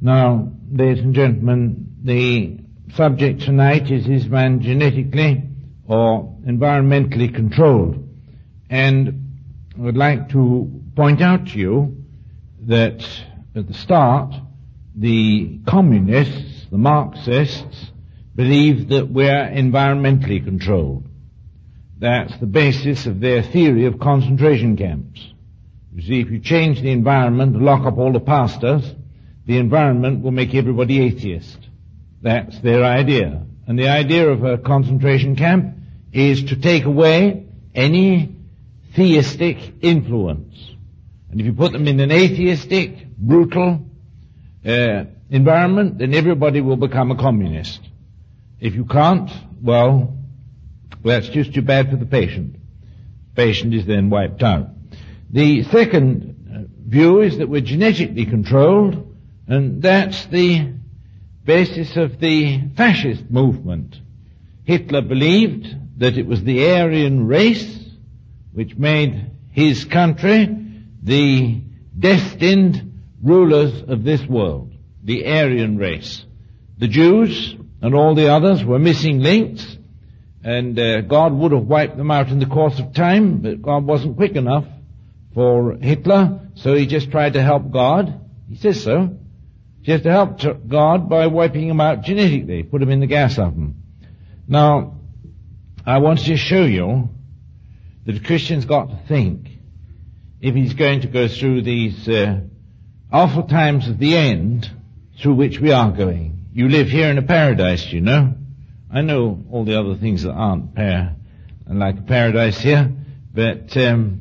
Now, ladies and gentlemen, the subject tonight is man genetically or environmentally controlled? And I would like to point out to you that at the start, the communists, the Marxists, believe that we're environmentally controlled. That's the basis of their theory of concentration camps. You see, if you change the environment, lock up all the pastors, the environment will make everybody atheist. That's their idea. And the idea of a concentration camp is to take away any theistic influence. And if you put them in an atheistic, brutal environment, then everybody will become a communist. If you can't, well, that's just too bad for the patient. The patient is then wiped out. The second view is that we're genetically controlled, and that's the basis of the fascist movement. Hitler believed that it was the Aryan race which made his country the destined rulers of this world, the Aryan race. The Jews and all the others were missing links, and God would have wiped them out in the course of time, but God wasn't quick enough for Hitler, so he just tried to help God. He says so. Just to help God by wiping him out genetically, put him in the gas oven. Now, I want to show you that a Christian's got to think, if he's going to go through these awful times of the end through which we are going. You live here in a paradise, you know. I know all the other things that aren't like a paradise here, but you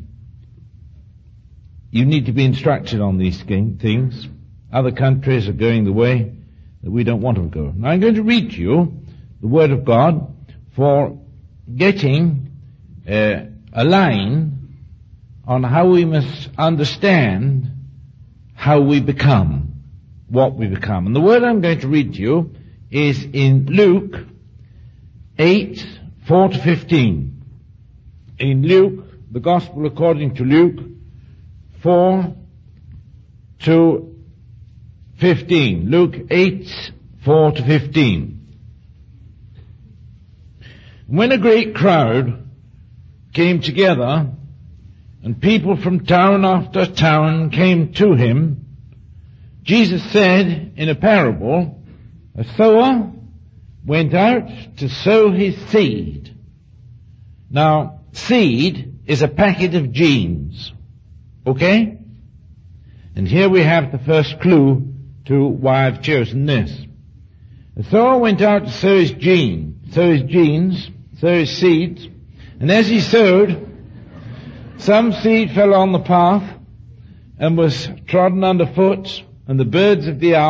need to be instructed on these things. Other countries are going the way that we don't want to go. Now I'm going to read to you the Word of God for getting a line on how we must understand how we become, what we become. And the word I'm going to read to you is in Luke 8, 4 to 15. In Luke, the Gospel according to Luke 4 to 15. Luke 8, 4 to 15. When a great crowd came together, and people from town after town came to him, Jesus said in a parable, a sower went out to sow his seed. Now, seed is a packet of genes. Okay? And here we have the first clue to why I've chosen this. The sower went out to sow his genes, sow his seeds, and as he sowed, some seed fell on the path and was trodden underfoot, and the birds of the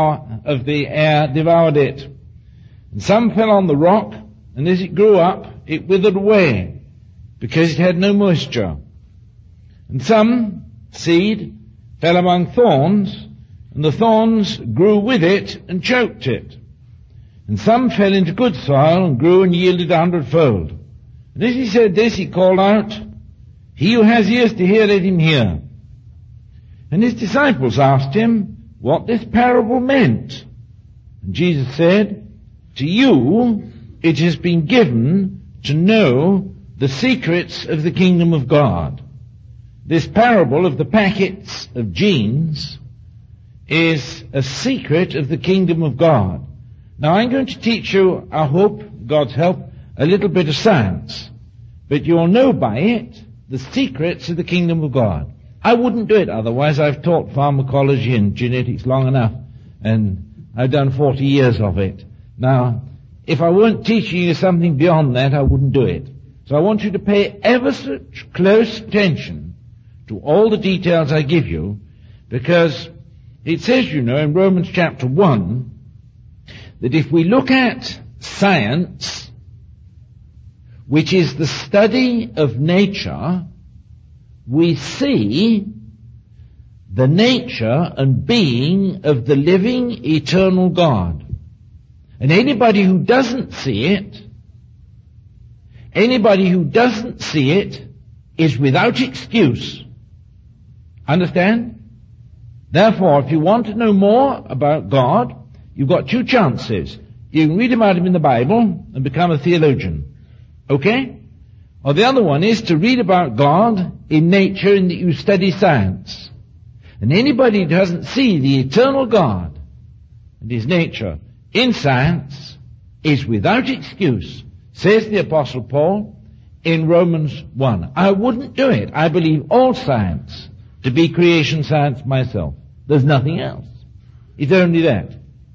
air devoured it. And some fell on the rock, and as it grew up, it withered away, because it had no moisture. And some seed fell among thorns, and the thorns grew with it and choked it. And some fell into good soil and grew and yielded 100-fold. And as he said this, he called out, "He who has ears to hear, let him hear." And his disciples asked him what this parable meant. And Jesus said, "To you it has been given to know the secrets of the kingdom of God." This parable of the packets of genes is a secret of the kingdom of God. Now I'm going to teach you, I hope, God's help, a little bit of science. But you'll know by it the secrets of the kingdom of God. I wouldn't do it otherwise. I've taught pharmacology and genetics long enough, and I've done 40 years of it. Now, if I weren't teaching you something beyond that, I wouldn't do it. So I want you to pay ever such close attention to all the details I give you, because it says, you know, in Romans chapter 1, that if we look at science, which is the study of nature, we see the nature and being of the living, eternal God. And anybody who doesn't see it is without excuse. Understand? Therefore, if you want to know more about God, you've got two chances. You can read about him in the Bible and become a theologian. Okay? Or the other one is to read about God in nature in that you study science. And anybody who doesn't see the eternal God and his nature in science is without excuse, says the Apostle Paul in Romans 1. I wouldn't do it. I believe all science to be creation science myself. There's nothing else. It's only that.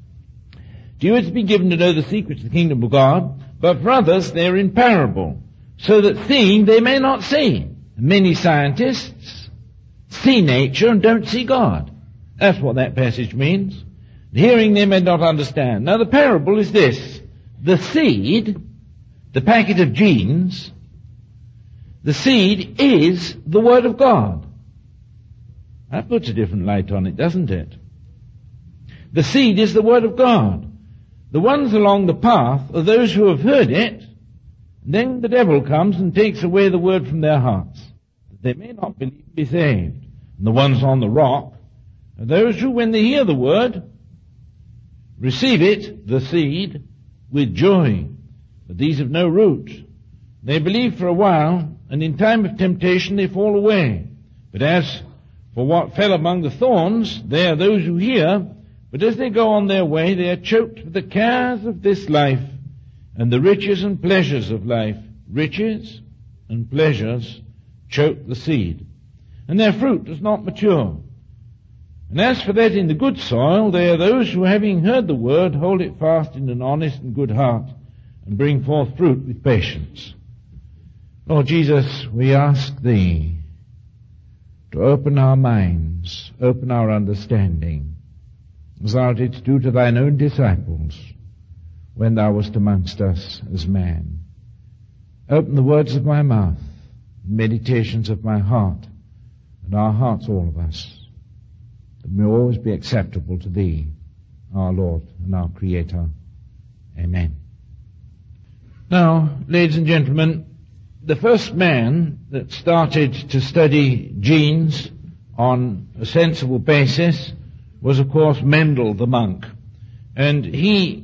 To you it's been given to know the secrets of the kingdom of God, but for others they're in parable, so that seeing they may not see. Many scientists see nature and don't see God. That's what that passage means. Hearing they may not understand. Now the parable is this. The seed, the packet of genes, the seed is the Word of God. That puts a different light on it, doesn't it? The seed is the Word of God. The ones along the path are those who have heard it, and then the devil comes and takes away the Word from their hearts, that they may not believe and be saved. And the ones on the rock are those who, when they hear the Word, receive it, the seed, with joy. But these have no root. They believe for a while, and in time of temptation they fall away. But as for what fell among the thorns, they are those who hear, but as they go on their way, they are choked with the cares of this life and the riches and pleasures of life. Riches and pleasures choke the seed, and their fruit does not mature. And as for that in the good soil, they are those who, having heard the word, hold it fast in an honest and good heart, and bring forth fruit with patience. Lord Jesus, we ask Thee to open our minds, open our understanding, as Thou didst do to Thine own disciples when Thou wast amongst us as man. Open the words of my mouth, the meditations of my heart, and our hearts, all of us, that may always be acceptable to Thee, our Lord and our Creator. Amen. Now, ladies and gentlemen, the first man that started to study genes on a sensible basis was, of course, Mendel the monk. And he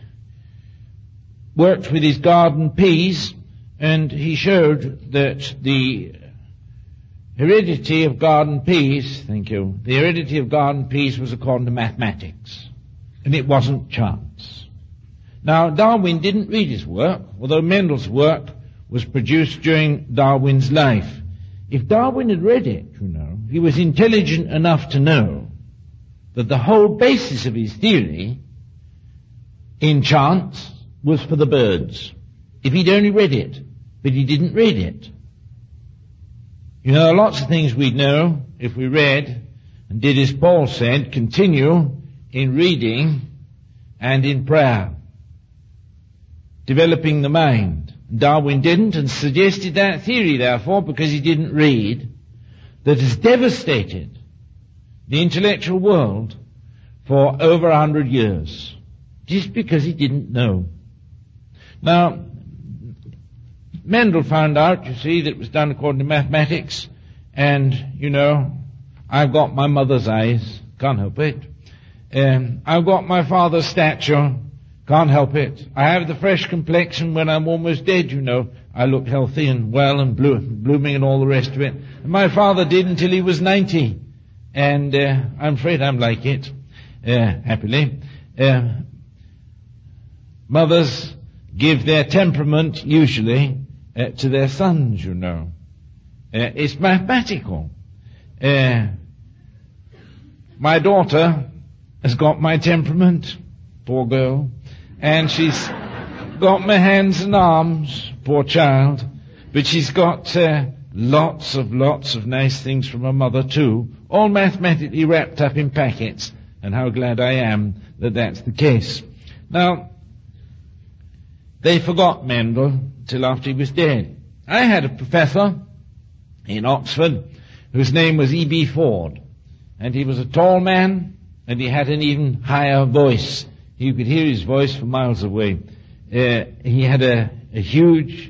worked with his garden peas, and he showed that the heredity of garden peas, the heredity of garden peas was according to mathematics, and it wasn't chance. Now, Darwin didn't read his work, although Mendel's work was produced during Darwin's life. If Darwin had read it, he was intelligent enough to know that the whole basis of his theory in chance was for the birds. If he'd only read it, but he didn't read it. There are lots of things we'd know if we read and did as Paul said, continue in reading and in prayer, developing the mind. Darwin didn't, and suggested that theory, therefore, because he didn't read, that has devastated the intellectual world for over 100 years, just because he didn't know. Now, Mendel found out, you see, that it was done according to mathematics, and, I've got my mother's eyes, can't help it. I've got my father's stature, can't help it. I have the fresh complexion when I'm almost dead, I look healthy and well and blooming and all the rest of it. And my father did until he was 90. And I'm afraid I'm like it, happily. Mothers give their temperament, usually, to their sons, It's mathematical. My daughter has got my temperament, poor girl. And she's got my hands and arms, poor child, but she's got lots of nice things from her mother too, all mathematically wrapped up in packets, and how glad I am that that's the case. Now, they forgot Mendel till after he was dead. I had a professor in Oxford whose name was E.B. Ford, and he was a tall man, and he had an even higher voice. You could hear his voice from miles away. He had a huge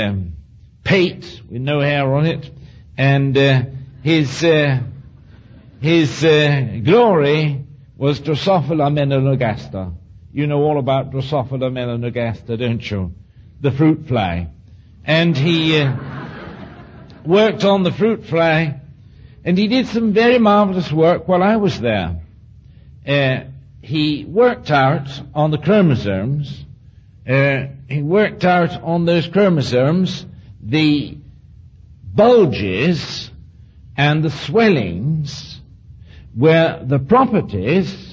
pate with no hair on it, and his his glory was Drosophila melanogaster. You know all about Drosophila melanogaster, don't you? The fruit fly. And he worked on the fruit fly, and he did some very marvelous work while I was there. He worked out on the chromosomes, he worked out on those chromosomes the bulges and the swellings where the properties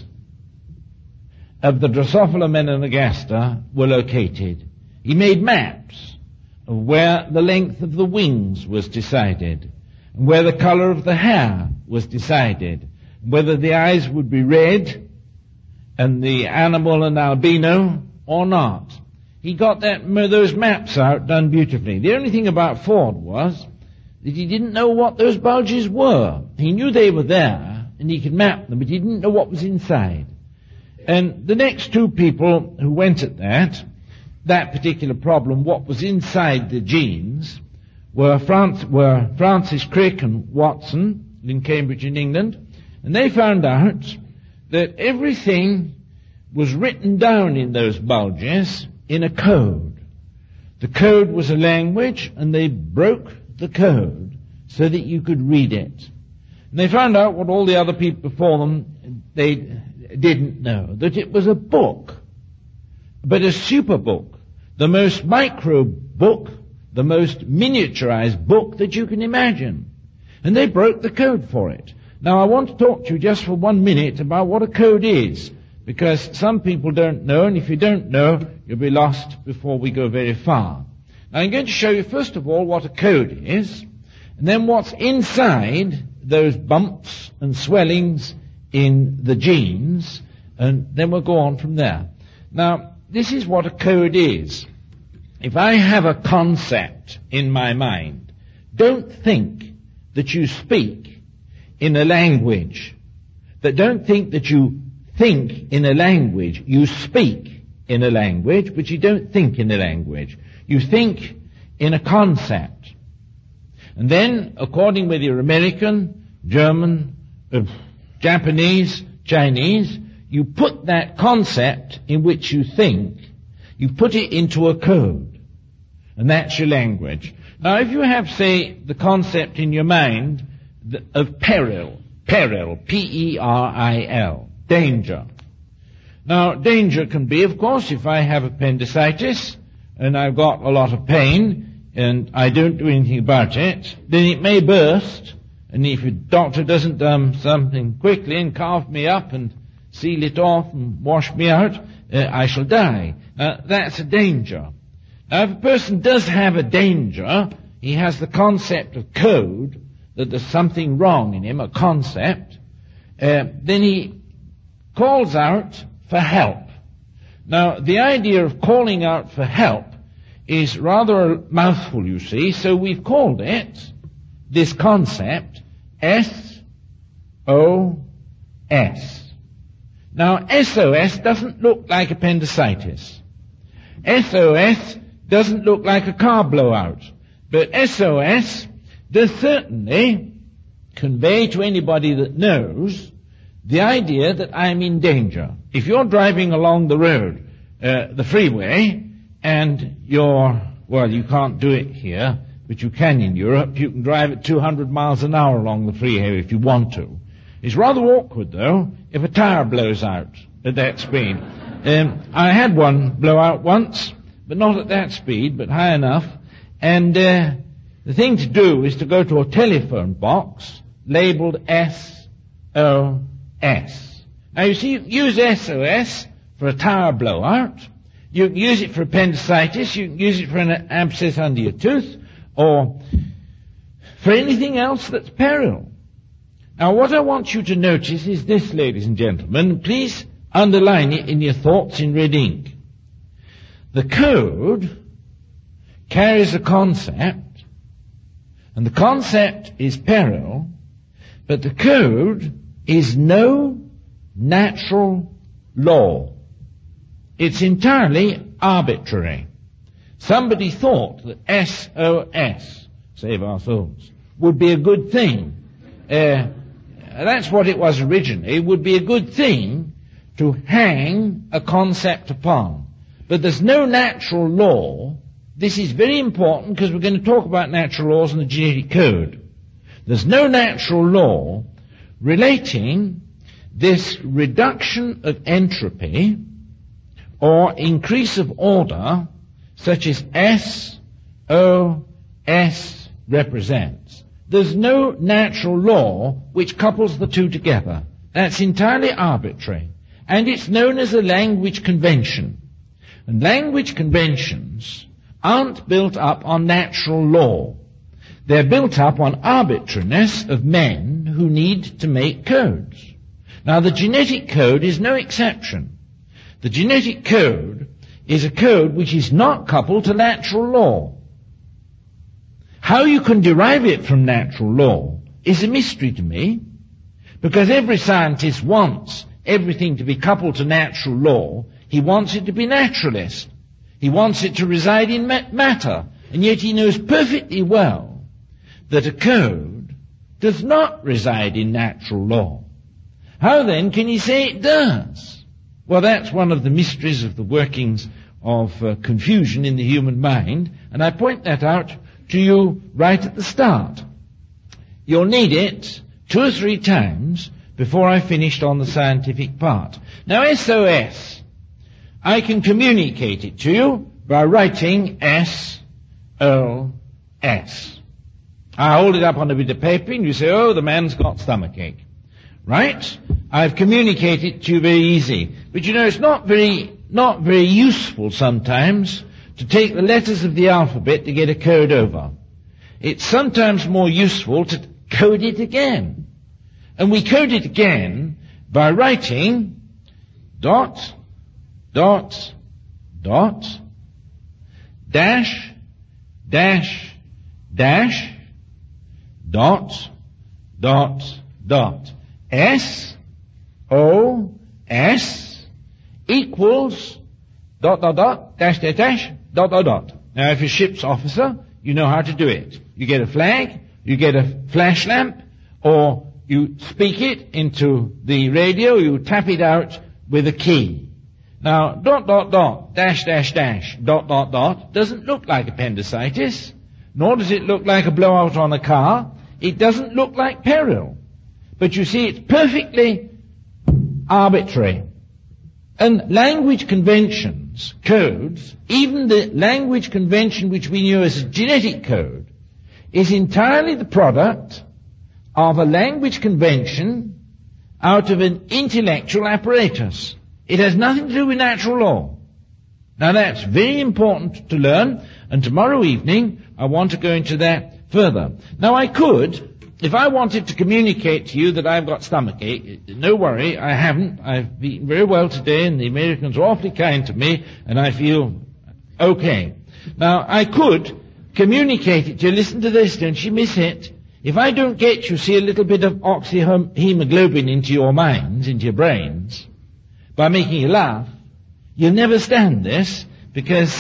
of the Drosophila melanogaster were located. He made maps of where the length of the wings was decided, and where the color of the hair was decided, whether the eyes would be red and the animal an albino or not. He got those maps out done beautifully. The only thing about Ford was that he didn't know what those bulges were. He knew they were there and he could map them, but he didn't know what was inside. And the next two people who went at that particular problem, what was inside the genes, were Francis Crick and Watson in Cambridge in England, and they found out that everything was written down in those bulges in a code. The code was a language, and they broke the code so that you could read it. And they found out what all the other people before them, they didn't know, that it was a book, but a super book, the most micro book, the most miniaturized book that you can imagine. And they broke the code for it. Now I want to talk to you just for 1 minute about what a code is, because some people don't know, and if you don't know, you'll be lost before we go very far. Now I'm going to show you first of all what a code is, and then what's inside those bumps and swellings in the genes, and then we'll go on from there. Now, this is what a code is. If I have a concept in my mind, don't think that you speak in a language. Don't think that you think in a language. You speak in a language, but you don't think in a language. You think in a concept. And then, according whether you're American, German, Japanese, Chinese, you put that concept in which you think, you put it into a code. And that's your language. Now, if you have, say, the concept in your mind of peril, P-E-R-I-L, danger. Now, danger can be, of course, if I have appendicitis and I've got a lot of pain and I don't do anything about it, then it may burst, and if a doctor doesn't something quickly and carve me up and seal it off and wash me out, I shall die. That's a danger. Now, if a person does have a danger, he has the concept of code, that there's something wrong in him, a concept, then he calls out for help. Now, the idea of calling out for help is rather a mouthful, you see, so we've called it, this concept, S-O-S. Now, SOS doesn't look like appendicitis. SOS doesn't look like a car blowout. But SOS does certainly convey to anybody that knows the idea that I'm in danger. If you're driving along the road, the freeway, and you can't do it here, but you can in Europe. You can drive at 200 miles an hour along the freeway if you want to. It's rather awkward, though, if a tire blows out at that speed. I had one blow out once, but not at that speed, but high enough. And the thing to do is to go to a telephone box labeled SOS. Now, you see, you can use SOS for a tire blowout. You can use it for appendicitis. You can use it for an abscess under your tooth, or for anything else that's peril. Now, what I want you to notice is this, ladies and gentlemen. Please underline it in your thoughts in red ink. The code carries a concept, and the concept is peril, but the code is no natural law. It's entirely arbitrary. Somebody thought that SOS, save our souls, would be a good thing. that's what it was originally. It would be a good thing to hang a concept upon. But there's no natural law. This is very important because we're going to talk about natural laws in the genetic code. There's no natural law relating this reduction of entropy or increase of order such as SOS represents. There's no natural law which couples the two together. That's entirely arbitrary. And it's known as a language convention. And language conventions aren't built up on natural law. They're built up on arbitrariness of men who need to make codes. Now, the genetic code is no exception. The genetic code is a code which is not coupled to natural law. How you can derive it from natural law is a mystery to me, because every scientist wants everything to be coupled to natural law. He wants it to be naturalist. He wants it to reside in matter, and yet he knows perfectly well that a code does not reside in natural law. How then can he say it does? Well, that's one of the mysteries of the workings of confusion in the human mind, and I point that out to you right at the start. You'll need it 2 or 3 times before I finished on the scientific part. Now, SOS, I can communicate it to you by writing SOS. I hold it up on a bit of paper and you say, oh, the man's got stomachache. Right? I've communicated to you very easy. But you know, it's not very useful sometimes to take the letters of the alphabet to get a code over. It's sometimes more useful to code it again. And we code it again by writing dot, dot, dot, dash, dash, dash, dot, dot, dot. SOS equals dot, dot, dot, dash, dash, dash, dot, dot, dot. Now, if you're a ship's officer, you know how to do it. You get a flag, you get a flash lamp, or you speak it into the radio, you tap it out with a key. Now, dot, dot, dot, dash, dash, dash, dot, dot, dot doesn't look like appendicitis, nor does it look like a blowout on a car. It doesn't look like peril. But you see, it's perfectly arbitrary. And language conventions, codes, even the language convention which we know as a genetic code, is entirely the product of a language convention out of an intellectual apparatus. It has nothing to do with natural law. Now that's very important to learn, and tomorrow evening I want to go into that further. Now I could, if I wanted to communicate to you that I've got stomachache, no worry, I haven't. I've eaten very well today, and the Americans are awfully kind to me, and I feel okay. Now, I could communicate it to you. Listen to this, don't you miss it? If I don't get you, see, a little bit of oxyhemoglobin into your minds, into your brains, by making you laugh, you'll never stand this, because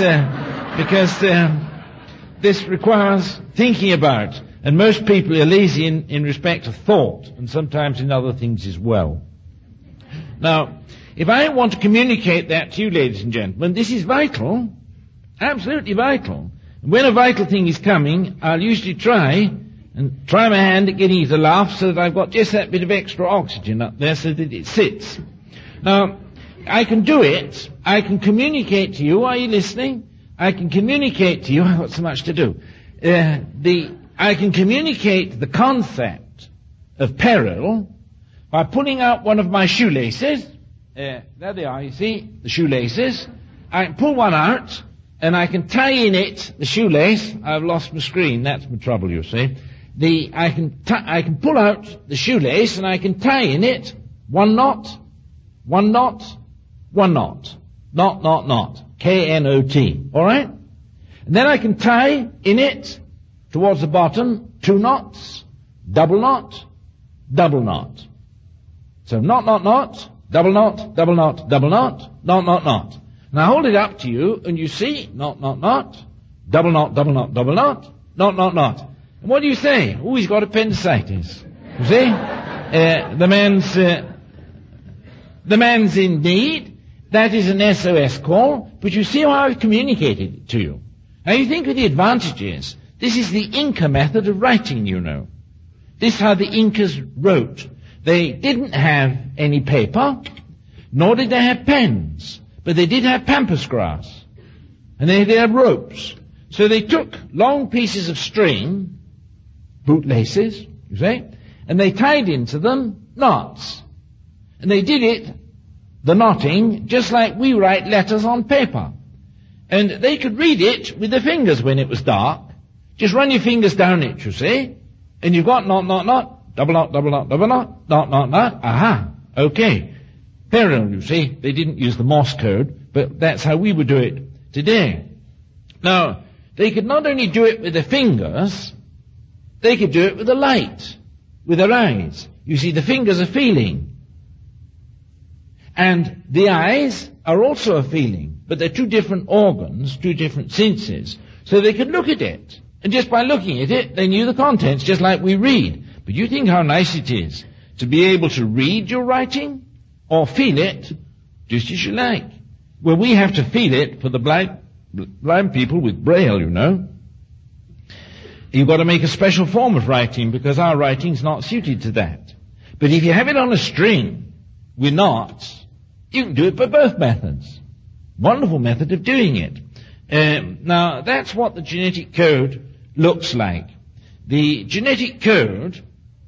this requires thinking about. And most people are lazy in respect of thought, and sometimes in other things as well. Now, if I want to communicate that to you, ladies and gentlemen, this is vital, absolutely vital. And when a vital thing is coming, I'll usually try my hand at getting you to laugh so that I've got just that bit of extra oxygen up there so that it sits. Now, I can do it. I can communicate to you. Are you listening? I can communicate to you. I've got so much to do. I can communicate the concept of peril by pulling out one of my shoelaces. There they are, you see, the shoelaces. I can pull one out, and I can tie in it, the shoelace. I've lost my screen, that's my trouble, you see. I can pull out the shoelace, and I can tie in it one knot, one knot, one knot. Knot, knot, knot. K-N-O-T. All right? And then I can tie in it towards the bottom 2 knots, double knot, double knot. So knot, knot, knot, double knot, double knot, double knot, knot, knot, knot. And I hold it up to you, and you see knot, knot, knot, double knot, double knot, double knot, knot, knot, knot. And what do you say? Oh, he's got appendicitis. You see? The man's in need. That is an SOS call, but you see how I've communicated it to you. Now you think of the advantages. This is the Inca method of writing, you know. This is how the Incas wrote. They didn't have any paper, nor did they have pens, but they did have pampas grass, and they had ropes. So they took long pieces of string, bootlaces, you see, and they tied into them knots. And they did it, the knotting, just like we write letters on paper. And they could read it with their fingers when it was dark. Just run your fingers down it, you see, and you've got knot, knot, knot, double knot, double knot, double knot, knot, knot, knot. Aha, okay. Parallel, you see, they didn't use the Morse code, but that's how we would do it today. Now, they could not only do it with their fingers, they could do it with the light, with their eyes. You see, the fingers are feeling. And the eyes are also a feeling, but they're two different organs, two different senses. So they could look at it, and just by looking at it, they knew the contents, just like we read. But you think how nice it is to be able to read your writing, or feel it, just as you like. Well, we have to feel it for the blind people with Braille, you know. You've got to make a special form of writing, because our writing's not suited to that. But if you have it on a string with knots, you can do it by both methods. Wonderful method of doing it. Now, that's what the genetic code looks like. The genetic code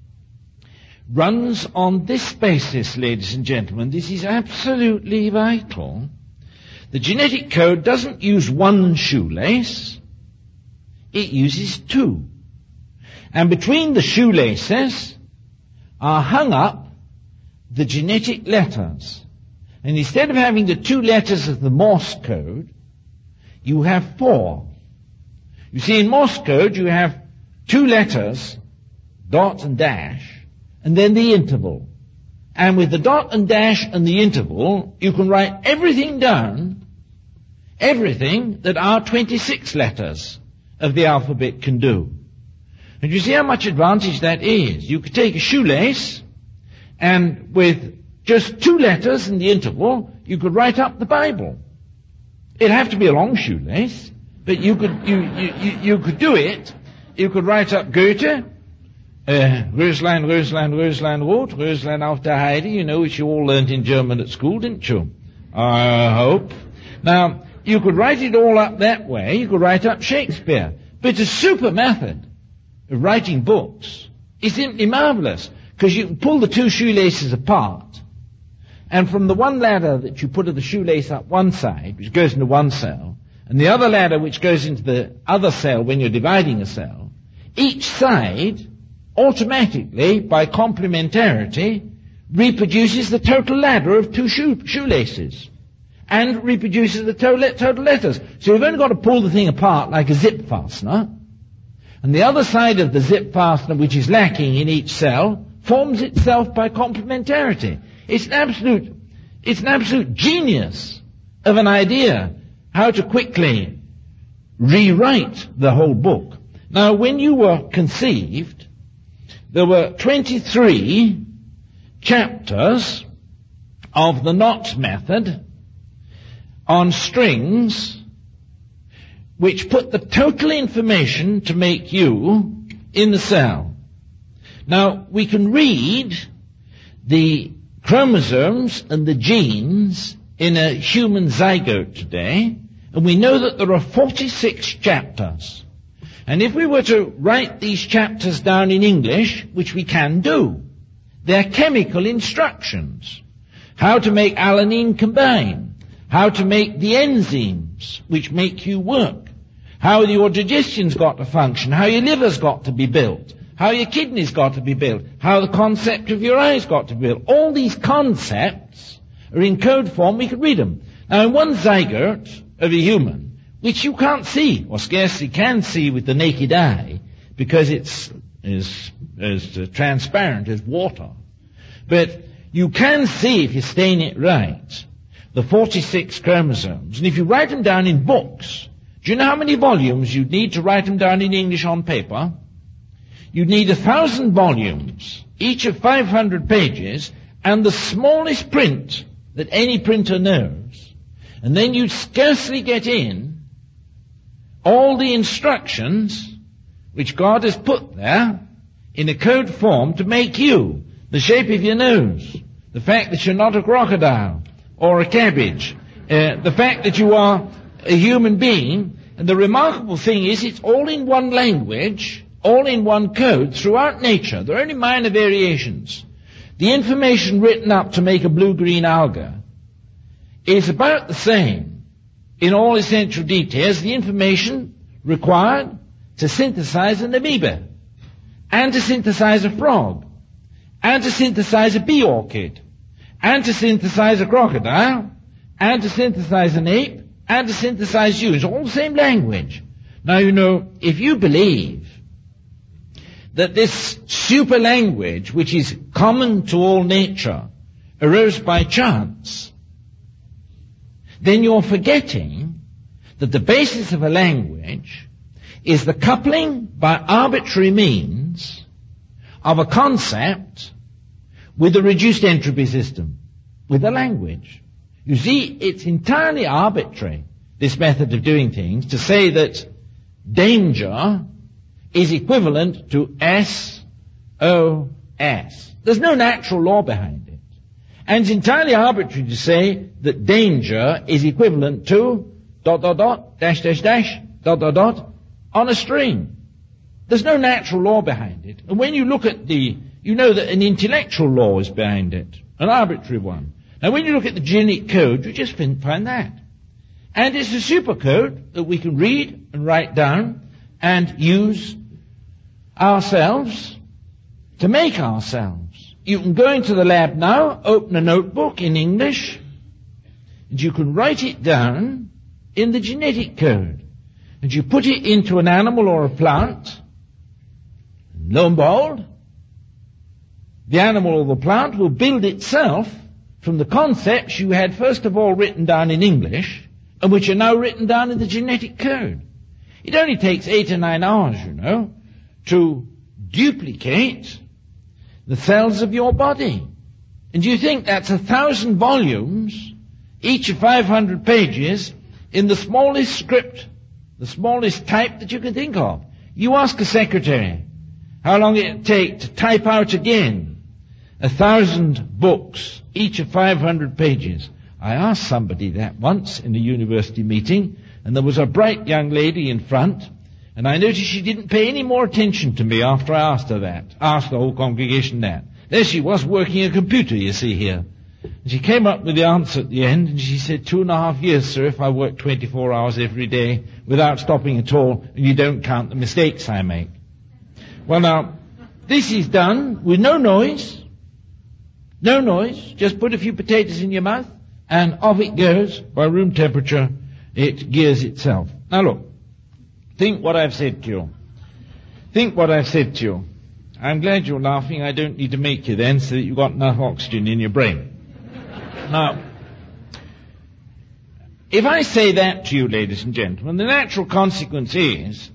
runs on this basis, ladies and gentlemen. This is absolutely vital. The genetic code doesn't use one shoelace. It uses two. And between the shoelaces are hung up the genetic letters. And instead of having the two letters of the Morse code, you have four. You see, in Morse code, you have two letters, dot and dash, and then the interval. And with the dot and dash and the interval, you can write everything down, everything that our 26 letters of the alphabet can do. And you see how much advantage that is. You could take a shoelace, and with just two letters in the interval, you could write up the Bible. It'd have to be a long shoelace, but you could do it. You could write up Goethe, Röslein, Röslein, Röslein rot, Röslein auf der Heide, you know, which you all learnt in German at school, didn't you? I hope. Now, you could write it all up that way. You could write up Shakespeare. But a super method of writing books is simply marvelous, because you can pull the two shoelaces apart, and from the one ladder that you put of the shoelace up one side, which goes into one cell, and the other ladder which goes into the other cell when you're dividing a cell, each side automatically, by complementarity, reproduces the total ladder of two shoelaces, and reproduces the total letters. So you've only got to pull the thing apart like a zip fastener, and the other side of the zip fastener, which is lacking in each cell, forms itself by complementarity. It's an absolute genius of an idea how to quickly rewrite the whole book. Now, when you were conceived, there were 23 chapters of the knot method on strings, which put the total information to make you in the cell. Now, we can read the chromosomes and the genes in a human zygote today, and we know that there are 46 chapters. And if we were to write these chapters down in English, which we can do, they're chemical instructions. How to make alanine combine, how to make the enzymes which make you work, how your digestion's got to function, how your liver's got to be built, how your kidneys got to be built, how the concept of your eyes got to be built. All these concepts are in code form. We could read them. Now, in one zygote of a human, which you can't see, or scarcely can see with the naked eye, because it's as transparent as water. But you can see, if you stain it right, the 46 chromosomes. And if you write them down in books, do you know how many volumes you'd need to write them down in English on paper? You'd need 1,000 volumes each of 500 pages, and the smallest print that any printer knows, and then you scarcely get in all the instructions which God has put there in a code form to make you, the shape of your nose, the fact that you're not a crocodile or a cabbage, the fact that you are a human being. And the remarkable thing is it's all in one language, all in one code throughout nature. There are only minor variations. The information written up to make a blue-green alga is about the same in all essential details. The information required to synthesize an amoeba, and to synthesize a frog, and to synthesize a bee orchid, and to synthesize a crocodile, and to synthesize an ape, and to synthesize you. It's all the same language. Now, you know, if you believe that this super language, which is common to all nature, arose by chance, then you're forgetting that the basis of a language is the coupling by arbitrary means of a concept with a reduced entropy system, with a language. You see, it's entirely arbitrary, this method of doing things, to say that danger is equivalent to SOS. There's no natural law behind it. And it's entirely arbitrary to say that danger is equivalent to ... on a string. There's no natural law behind it. And when you look at you know that an intellectual law is behind it, an arbitrary one. Now when you look at the genetic code, you just find that. And it's a super code that we can read and write down and use ourselves to make ourselves. You can go into the lab now, open a notebook in English, and you can write it down in the genetic code. And you put it into an animal or a plant, and lo and behold, the animal or the plant will build itself from the concepts you had first of all written down in English, and which are now written down in the genetic code. It only takes 8 or 9 hours, you know, to duplicate the cells of your body. And you think that's 1,000 volumes, each of 500 pages, in the smallest script, the smallest type that you can think of. You ask a secretary how long it take to type out again 1,000 books, each of 500 pages. I asked somebody that once in a university meeting, and there was a bright young lady in front, and I noticed she didn't pay any more attention to me after I asked her that, asked the whole congregation that. There she was working a computer, you see here. And she came up with the answer at the end, and she said, 2.5 years, sir, if I work 24 hours every day without stopping at all, and you don't count the mistakes I make. Well now, this is done with no noise, just put a few potatoes in your mouth, and off it goes, by room temperature, it gears itself. Now look, think what I've said to you. Think what I've said to you. I'm glad you're laughing, I don't need to make you then, so that you've got enough oxygen in your brain. Now, if I say that to you, ladies and gentlemen, the natural consequence is,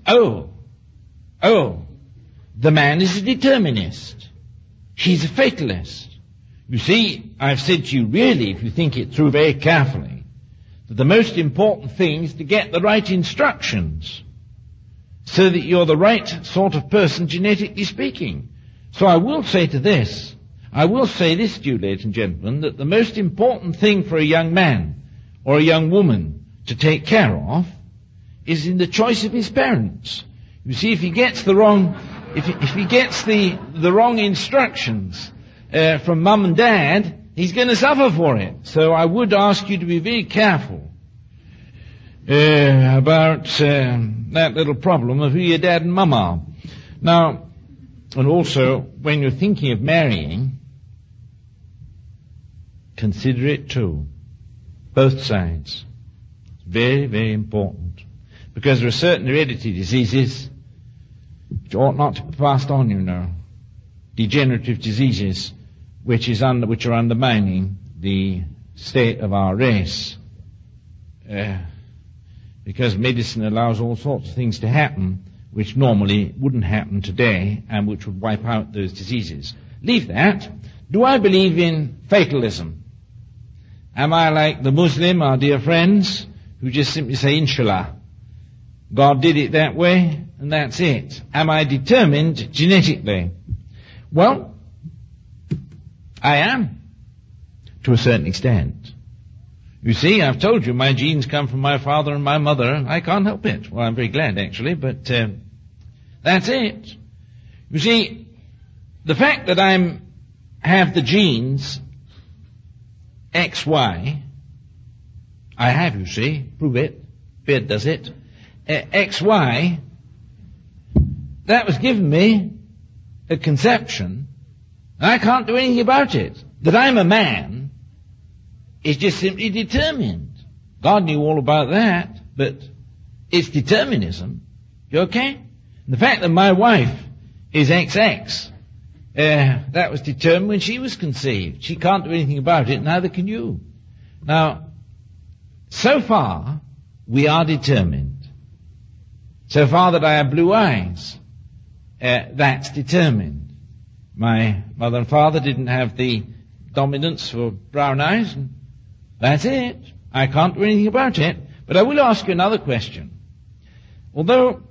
the man is a determinist. He's a fatalist. You see, I've said to you really, if you think it through very carefully, that the most important thing is to get the right instructions so that you're the right sort of person genetically speaking. So I will say this to you, ladies and gentlemen, that the most important thing for a young man or a young woman to take care of is in the choice of his parents. You see, if he gets the wrong, if he gets the wrong instructions from mum and dad, he's going to suffer for it. So I would ask you to be very careful about that little problem of who your dad and mum are. Now, and also, when you're thinking of marrying, consider it too. Both sides. It's very, very important. Because there are certain hereditary diseases which ought not to be passed on, you know. Degenerative diseases which are undermining the state of our race. Because medicine allows all sorts of things to happen which normally wouldn't happen today and which would wipe out those diseases. leave that. Do I believe in fatalism? Am I like the Muslim, our dear friends, who just simply say, Inshallah, God did it that way, and that's it? Am I determined genetically? Well, I am, to a certain extent. You see, I've told you my genes come from my father and my mother. I can't help it. Well, I'm very glad, actually, but that's it. You see, the fact that I have the genes XY, I have, you see, prove it, Beard does it, XY, that was given me at conception, and I can't do anything about it. That I'm a man is just simply determined. God knew all about that, but it's determinism. You okay? And the fact that my wife is XX, that was determined when she was conceived. She can't do anything about it, neither can you. Now, so far, we are determined. So far that I have blue eyes, that's determined. My mother and father didn't have the dominance for brown eyes, and that's it. I can't do anything about it. But I will ask you another question. Although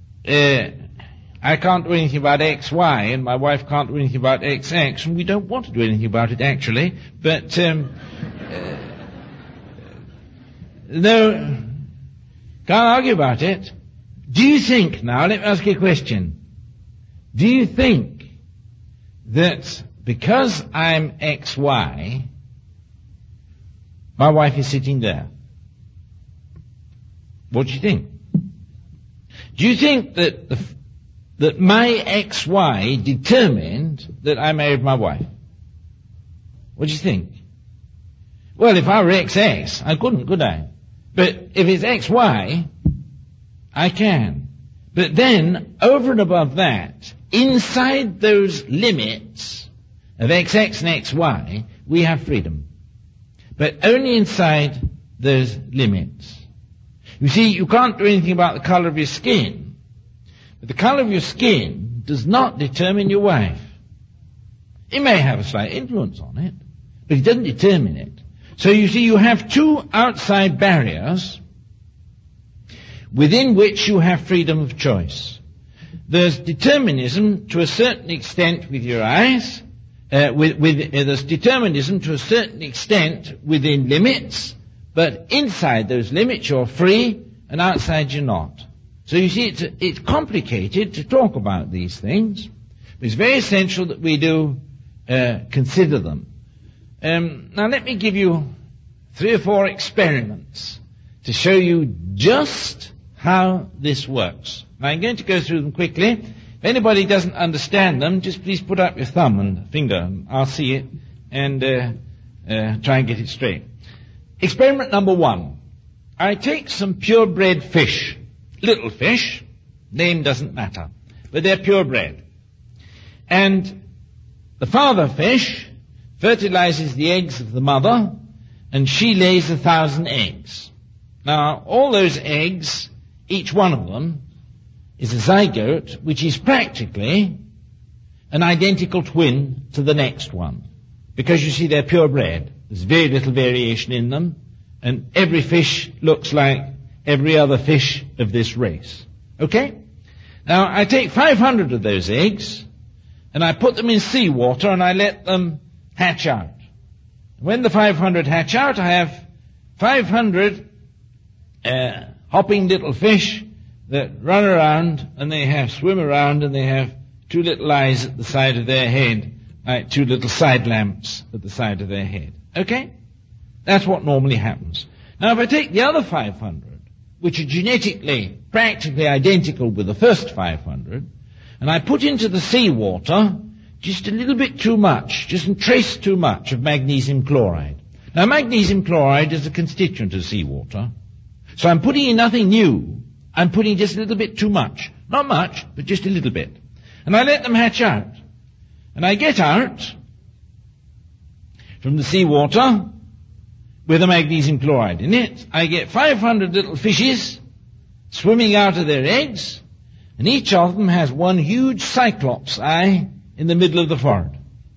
I can't do anything about XY, and my wife can't do anything about XX, and we don't want to do anything about it, actually, but no, can't argue about it. Do you think, now, let me ask you a question. Do you think that because I'm XY, my wife is sitting there? What do you think? Do you think that my XY determined that I married my wife? What do you think? Well, if I were XX, I couldn't, could I? But if it's XY, I can. But then, over and above that, inside those limits of XX and XY, we have freedom. But only inside those limits. You see, you can't do anything about the color of your skin. But the color of your skin does not determine your wife. It may have a slight influence on it, but it doesn't determine it. So you see, you have two outside barriers within which you have freedom of choice. There's determinism to a certain extent with your eyes, there's determinism to a certain extent within limits, but inside those limits you're free, and outside you're not. So you see, it's complicated to talk about these things, but it's very essential that we do consider them. Now let me give you 3 or 4 experiments to show you just how this works. Now I'm going to go through them quickly. If anybody doesn't understand them, just please put up your thumb and finger, and I'll see it and try and get it straight. Experiment number 1. I take some purebred fish, little fish, name doesn't matter, but they're purebred. And the father fish fertilizes the eggs of the mother, and she lays 1,000 eggs. Now, all those eggs, each one of them, is a zygote, which is practically an identical twin to the next one. Because you see, they're purebred. There's very little variation in them, and every fish looks like every other fish of this race. Okay? Now, I take 500 of those eggs, and I put them in seawater, and I let them hatch out. When the 500 hatch out, I have 500 hopping little fish that run around, and they swim around, and they have 2 little eyes at the side of their head, like 2 little side lamps at the side of their head. Okay? That's what normally happens. Now, if I take the other 500, which are genetically practically identical with the first 500, and I put into the seawater just a little bit too much, just a trace too much of magnesium chloride. Now, magnesium chloride is a constituent of seawater, so I'm putting in nothing new. I'm putting just a little bit too much. Not much, but just a little bit. And I let them hatch out. And I get out from the seawater with the magnesium chloride in it. I get 500 little fishes swimming out of their eggs, and each of them has one huge cyclops eye in the middle of the forehead.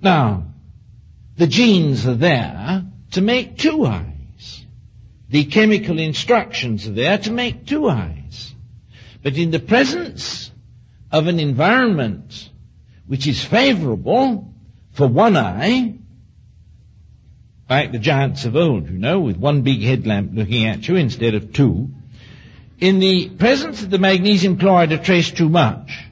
Now, the genes are there to make two eyes. The chemical instructions are there to make two eyes. But in the presence of an environment which is favorable for one eye, like the giants of old, with one big headlamp looking at you instead of two, in the presence of the magnesium chloride of trace too much,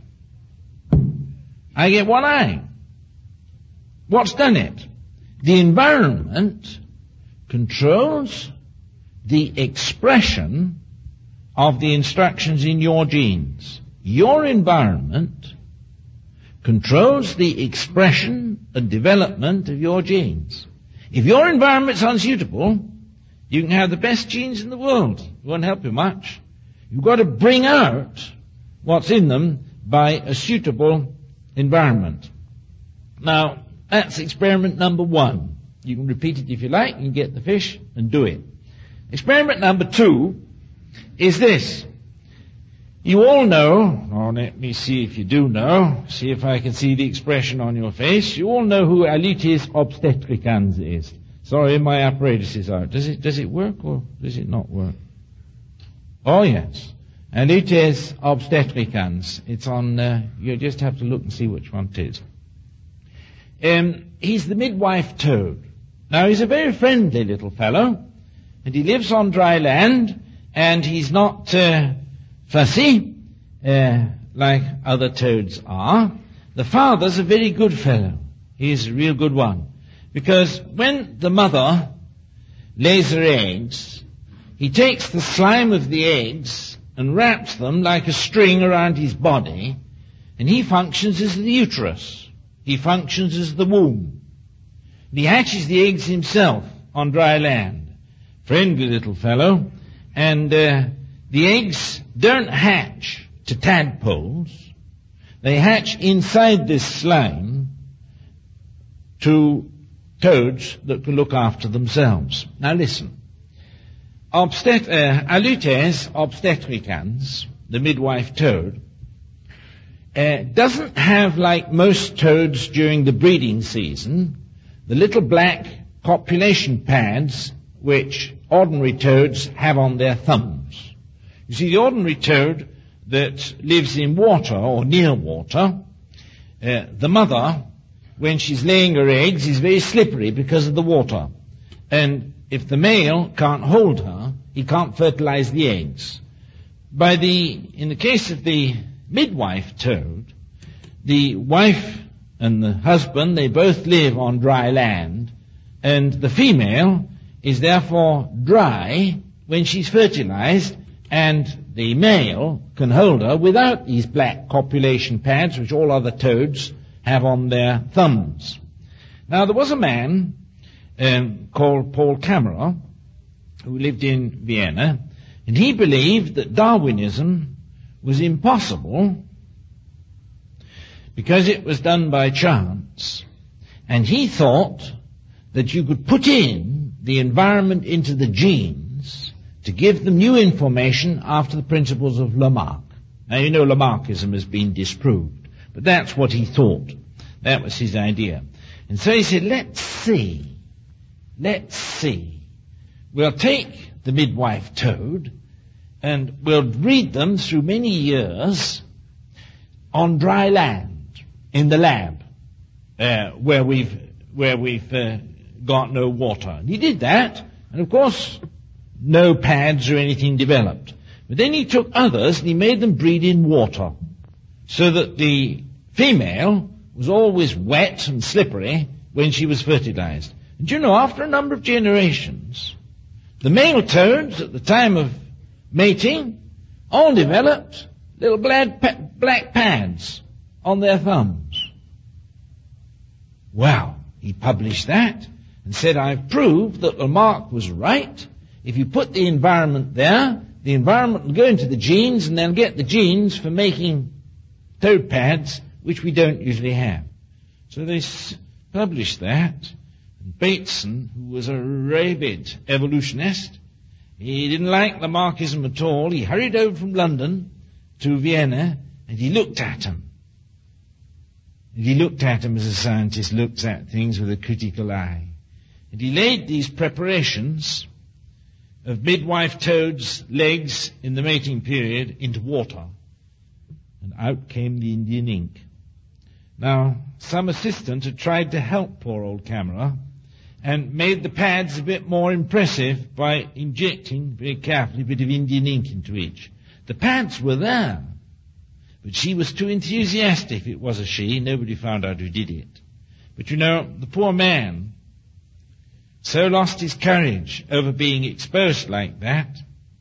I get one eye. What's done it? The environment controls the expression of the instructions in your genes. Your environment controls the expression and development of your genes. If your environment's unsuitable, you can have the best genes in the world. It won't help you much. You've got to bring out what's in them by a suitable environment. Now, that's experiment number 1. You can repeat it if you like. You can get the fish and do it. Experiment number 2 is this. You all know, or let me see if you do know, see if I can see the expression on your face. You all know who Alytes obstetricans is. Sorry, my apparatus is out. Does it work or does it not work? Oh yes. Alytes obstetricans. It's on, you just have to look and see which one it is. He's the midwife toad. Now he's a very friendly little fellow, and he lives on dry land, and he's not fussy like other toads are. The father's a very good fellow. He's a real good one. Because when the mother lays her eggs, he takes the slime of the eggs and wraps them like a string around his body, and he functions as the uterus. He functions as the womb. And he hatches the eggs himself on dry land. Friendly little fellow. And the eggs don't hatch to tadpoles. They hatch inside this slime to toads that can look after themselves. Now listen. Alytes obstetricans, the midwife toad, doesn't have, like most toads during the breeding season, the little black copulation pads which ordinary toads have on their thumbs. You see, the ordinary toad that lives in water or near water, the mother, when she's laying her eggs, is very slippery because of the water. And if the male can't hold her, he can't fertilize the eggs. In the case of the midwife toad, the wife and the husband, they both live on dry land, and the female is therefore dry when she's fertilized, and the male can hold her without these black copulation pads which all other toads have on their thumbs. Now there was a man called Paul Kammerer who lived in Vienna, and he believed that Darwinism was impossible because it was done by chance. And he thought that you could put in the environment into the genes to give them new information after the principles of Lamarck. Now you know Lamarckism has been disproved, but that's what he thought. That was his idea. And so he said, let's see. We'll take the midwife toad and we'll breed them through many years on dry land in the lab where we've got no water. And he did that, and of course no pads or anything developed. But then he took others and he made them breed in water so that the female was always wet and slippery when she was fertilized. And you know, after a number of generations, the male toads at the time of mating all developed little black pads on their thumbs. Well, he published that and said, I've proved that Lamarck was right. If you put the environment there, the environment will go into the genes and they'll get the genes for making toad pads, which we don't usually have. So they published that. And Bateson, who was a rabid evolutionist, he didn't like Lamarckism at all. He hurried over from London to Vienna and he looked at him. And he looked at them as a scientist looks at things with a critical eye. And he laid these preparations of midwife toads' legs in the mating period into water. And out came the Indian ink. Now, some assistant had tried to help poor old Camera and made the pads a bit more impressive by injecting, very carefully, a bit of Indian ink into each. The pads were there, but she was too enthusiastic. It was a she. Nobody found out who did it. But you know, the poor man so lost his courage over being exposed like that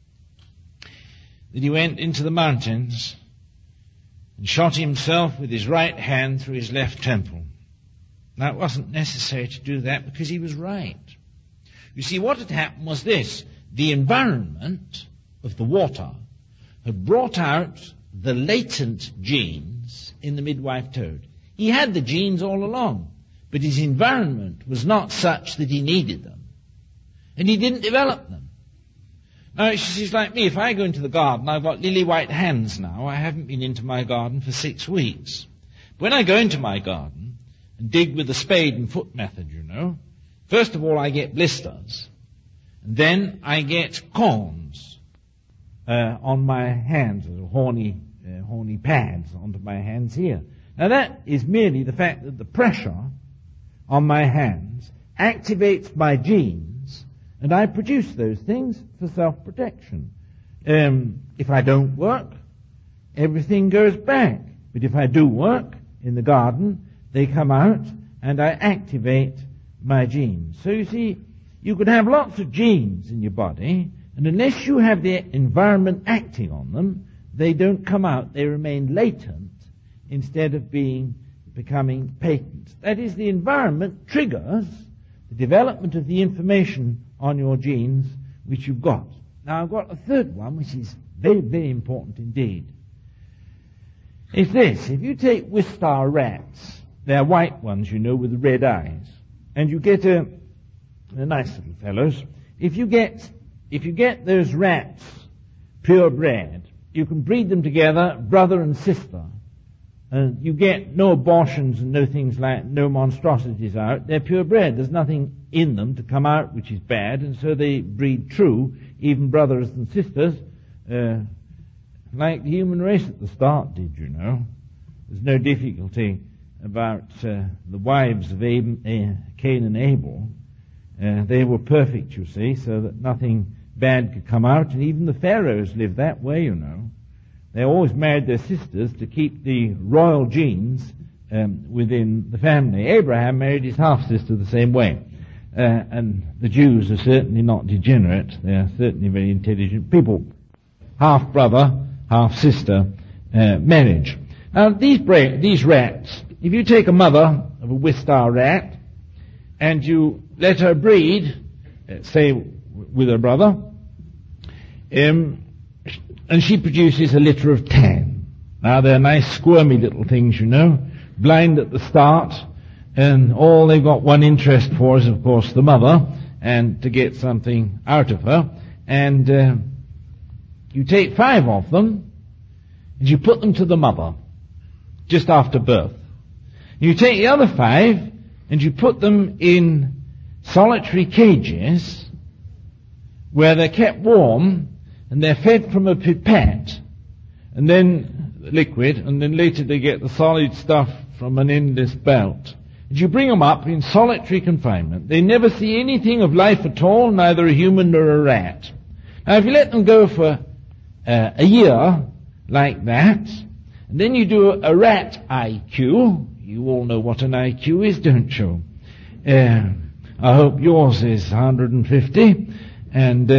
he went into the mountains and shot himself with his right hand through his left temple. Now, it wasn't necessary to do that because he was right. You see, what had happened was this. The environment of the water had brought out the latent genes in the midwife toad. He had the genes all along, but his environment was not such that he needed them. And he didn't develop them. Now, she's like me. If I go into the garden, I've got lily white hands now. I haven't been into my garden for 6 weeks. When I go into my garden and dig with the spade and foot method, you know, first of all I get blisters. And then I get corns on my hands, horny pads onto my hands here. Now that is merely the fact that the pressure on my hands activates my genes, and I produce those things for self-protection. If I don't work, everything goes back. But if I do work in the garden, they come out and I activate my genes. So you see, you could have lots of genes in your body, and unless you have the environment acting on them, they don't come out. They remain latent instead of becoming patent. That is, the environment triggers the development of the information on your genes which you've got. Now, I've got a third one, which is very, very important indeed. It's this. If you take Wistar rats, they're white ones, you know, with the red eyes, and you get they're nice little fellows. If you get those rats purebred, you can breed them together, brother and sister, and you get no abortions and no things like, no monstrosities out. They're purebred. There's nothing in them to come out which is bad, and so they breed true, even brothers and sisters, like the human race at the start did, you know. There's no difficulty about the wives of Cain and Abel. They were perfect, you see, so that nothing bad could come out, and even the pharaohs lived that way, you know. They always married their sisters to keep the royal genes within the family. Abraham married his half-sister the same way. And the Jews are certainly not degenerate. They are certainly very intelligent people. Half-brother, half-sister marriage. Now, these rats, if you take a mother of a Wistar rat and you let her breed, say, with her brother, and she produces a litter of 10. Now, they're nice, squirmy little things, you know, blind at the start, and all they've got one interest for is, of course, the mother, and to get something out of her. And you take 5 of them, and you put them to the mother, just after birth. You take the other 5, and you put them in solitary cages, where they're kept warm, and they're fed from a pipette, and then liquid, and then later they get the solid stuff from an endless belt. And you bring them up in solitary confinement. They never see anything of life at all, neither a human nor a rat. Now, if you let them go for a year like that, and then you do a rat IQ, you all know what an IQ is, don't you? I hope yours is 150, and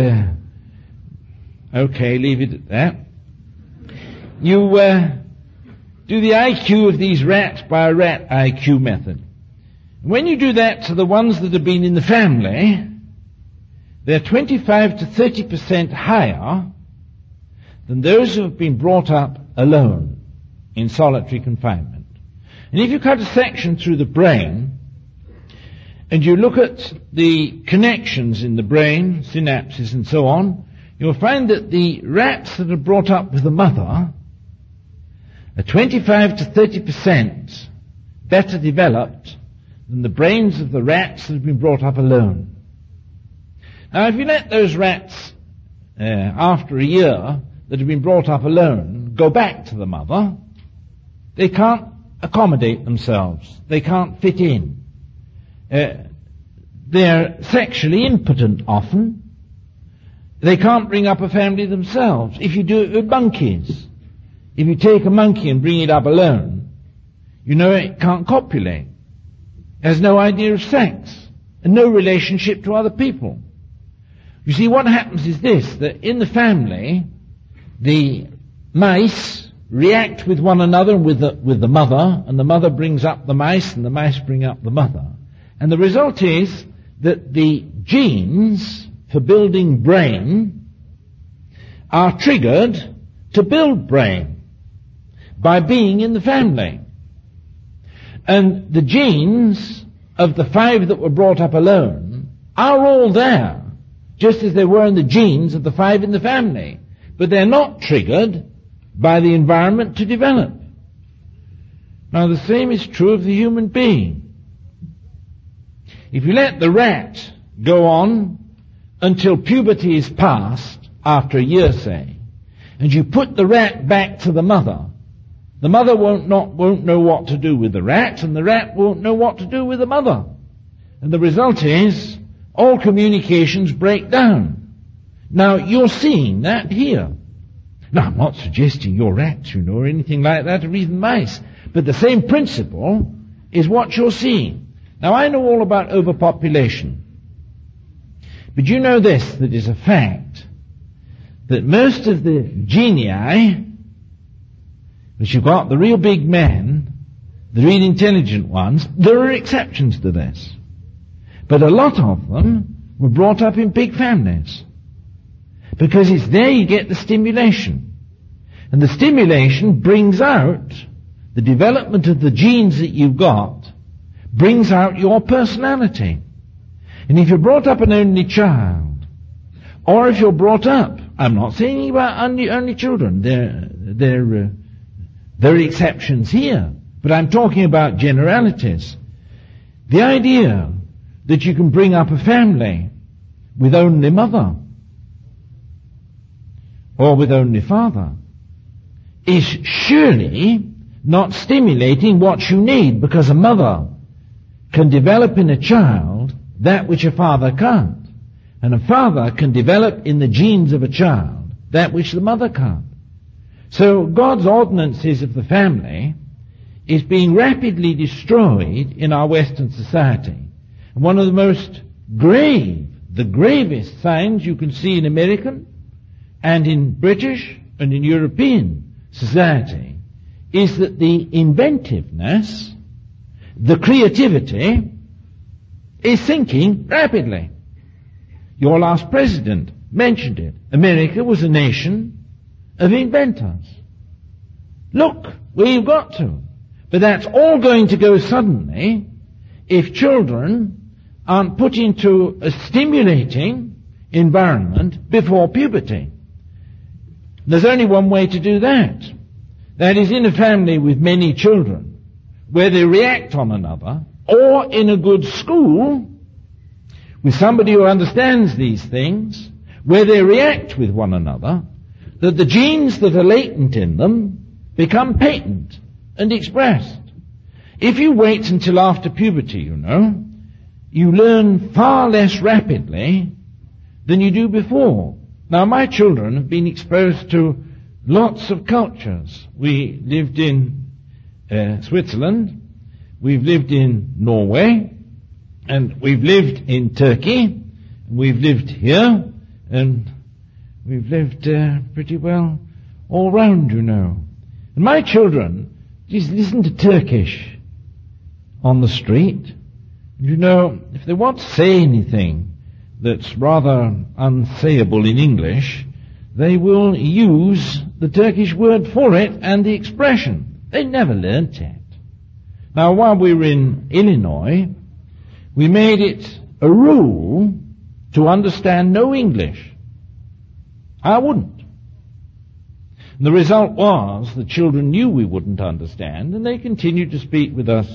okay, leave it at that. You do the IQ of these rats by a rat IQ method. When you do that to the ones that have been in the family, they're 25 to 30% higher than those who have been brought up alone in solitary confinement. And if you cut a section through the brain, and you look at the connections in the brain, synapses and so on, you'll find that the rats that are brought up with the mother are 25 to 30% better developed than the brains of the rats that have been brought up alone. Now, if you let those rats, after a year, that have been brought up alone, go back to the mother, they can't accommodate themselves. They can't fit in. They're sexually impotent often. They can't bring up a family themselves. If you do it with monkeys, if you take a monkey and bring it up alone, you know it can't copulate. It has no idea of sex and no relationship to other people. You see, what happens is this, that in the family, the mice react with one another with the mother, and the mother brings up the mice, and the mice bring up the mother. And the result is that the genes for building brain are triggered to build brain by being in the family. And the genes of the 5 that were brought up alone are all there, just as they were in the genes of the 5 in the family. But they're not triggered by the environment to develop. Now the same is true of the human being. If you let the rat go on until puberty is past, after a year say, and you put the rat back to the mother won't know what to do with the rat, and the rat won't know what to do with the mother. And the result is, all communications break down. Now, you're seeing that here. Now, I'm not suggesting you're rats, or anything like that, or even mice. But the same principle is what you're seeing. Now, I know all about overpopulation. But you know this, that is a fact, that most of the genii, which you've got, the real big men, the real intelligent ones, there are exceptions to this. But a lot of them were brought up in big families. Because it's there you get the stimulation. And the stimulation brings out the development of the genes that you've got, brings out your personality. And if you're brought up an only child, or if you're brought up, I'm not saying about only children, there are exceptions here, but I'm talking about generalities. The idea that you can bring up a family with only mother, or with only father, is surely not stimulating what you need, because a mother can develop in a child that which a father can't. And a father can develop in the genes of a child that which the mother can't. So God's ordinances of the family is being rapidly destroyed in our Western society. And one of the most the gravest signs you can see in American and in British and in European society is that the inventiveness, the creativity, is sinking rapidly. Your last president mentioned it. America was a nation of inventors. Look where you've got to. But that's all going to go suddenly if children aren't put into a stimulating environment before puberty. There's only one way to do that. That is in a family with many children, where they react on another, or in a good school, with somebody who understands these things, where they react with one another, that the genes that are latent in them become patent and expressed. If you wait until after puberty, you learn far less rapidly than you do before. Now, my children have been exposed to lots of cultures. We lived in Switzerland, we've lived in Norway, and we've lived in Turkey, and we've lived here, and we've lived pretty well all round, And my children just listen to Turkish on the street. If they want to say anything that's rather unsayable in English, they will use the Turkish word for it and the expression. They never learnt it. Now, while we were in Illinois, we made it a rule to understand no English. I wouldn't. And the result was the children knew we wouldn't understand, and they continued to speak with us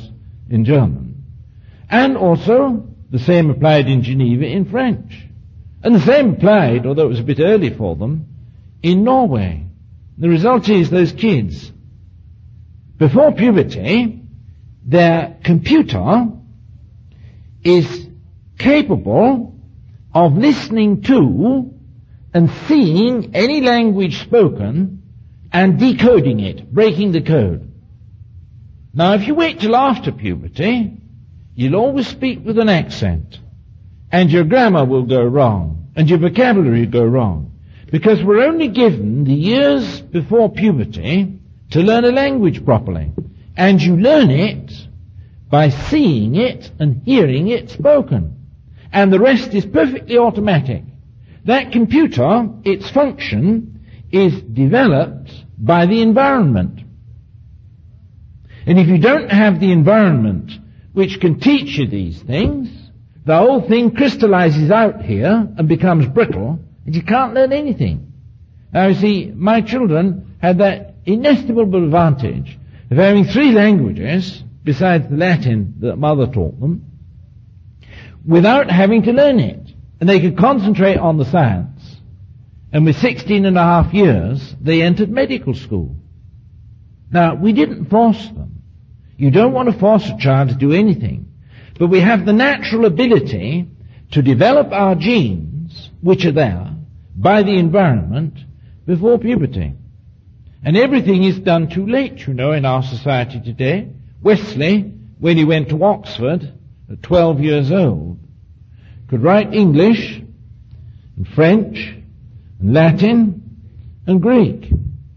in German. And also, the same applied in Geneva in French. And the same applied, although it was a bit early for them, in Norway. The result is those kids, before puberty, their computer is capable of listening to and seeing any language spoken and decoding it, breaking the code. Now, if you wait till after puberty, you'll always speak with an accent, and your grammar will go wrong, and your vocabulary will go wrong, because we're only given the years before puberty to learn a language properly, and you learn it by seeing it and hearing it spoken, and the rest is perfectly automatic. That computer, its function, is developed by the environment. And if you don't have the environment which can teach you these things, the whole thing crystallizes out here and becomes brittle, and you can't learn anything. Now you see, my children had that inestimable advantage of having 3 languages, besides the Latin that mother taught them, without having to learn it. And they could concentrate on the science. And with 16 and a half years, they entered medical school. Now, we didn't force them. You don't want to force a child to do anything. But we have the natural ability to develop our genes, which are there, by the environment, before puberty. And everything is done too late, you know, in our society today. Wesley, when he went to Oxford at 12 years old, could write English and French and Latin and Greek.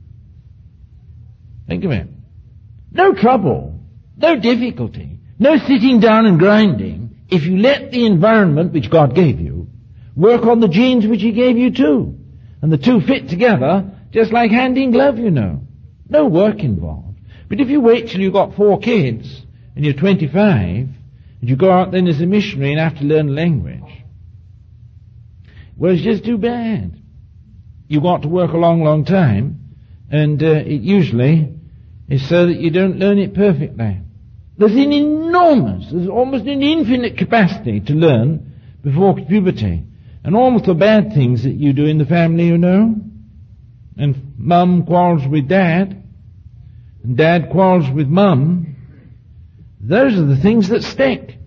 Think of it. No trouble, no difficulty, no sitting down and grinding if you let the environment which God gave you work on the genes which He gave you too. And the two fit together just like hand in glove, you know. No work involved. But if you wait till you've got 4 kids and you're 25 and you go out then as a missionary and have to learn a language, well, it's just too bad. You've got to work a long, long time, and it usually is so that you don't learn it perfectly. There's almost an infinite capacity to learn before puberty. And almost the bad things that you do in the family, you know. And mum quarrels with dad, and dad quarrels with mum. Those are the things that stick.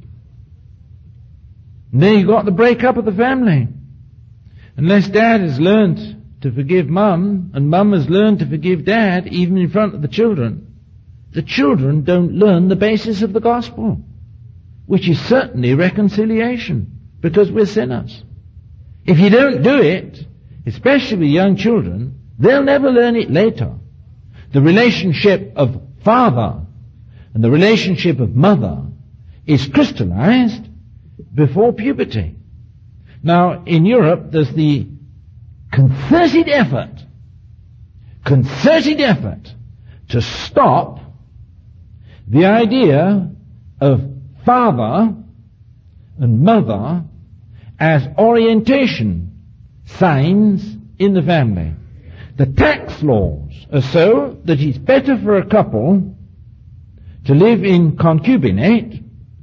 And then you've got the breakup of the family. Unless dad has learnt to forgive mum, and mum has learned to forgive dad, even in front of the children don't learn the basis of the gospel, which is certainly reconciliation, because we're sinners. If you don't do it, especially with young children, they'll never learn it later. The relationship of father and the relationship of mother is crystallized before puberty. Now, in Europe, there's the concerted effort to stop the idea of father and mother as orientation signs in the family. The tax laws are so that it's better for a couple to live in concubinate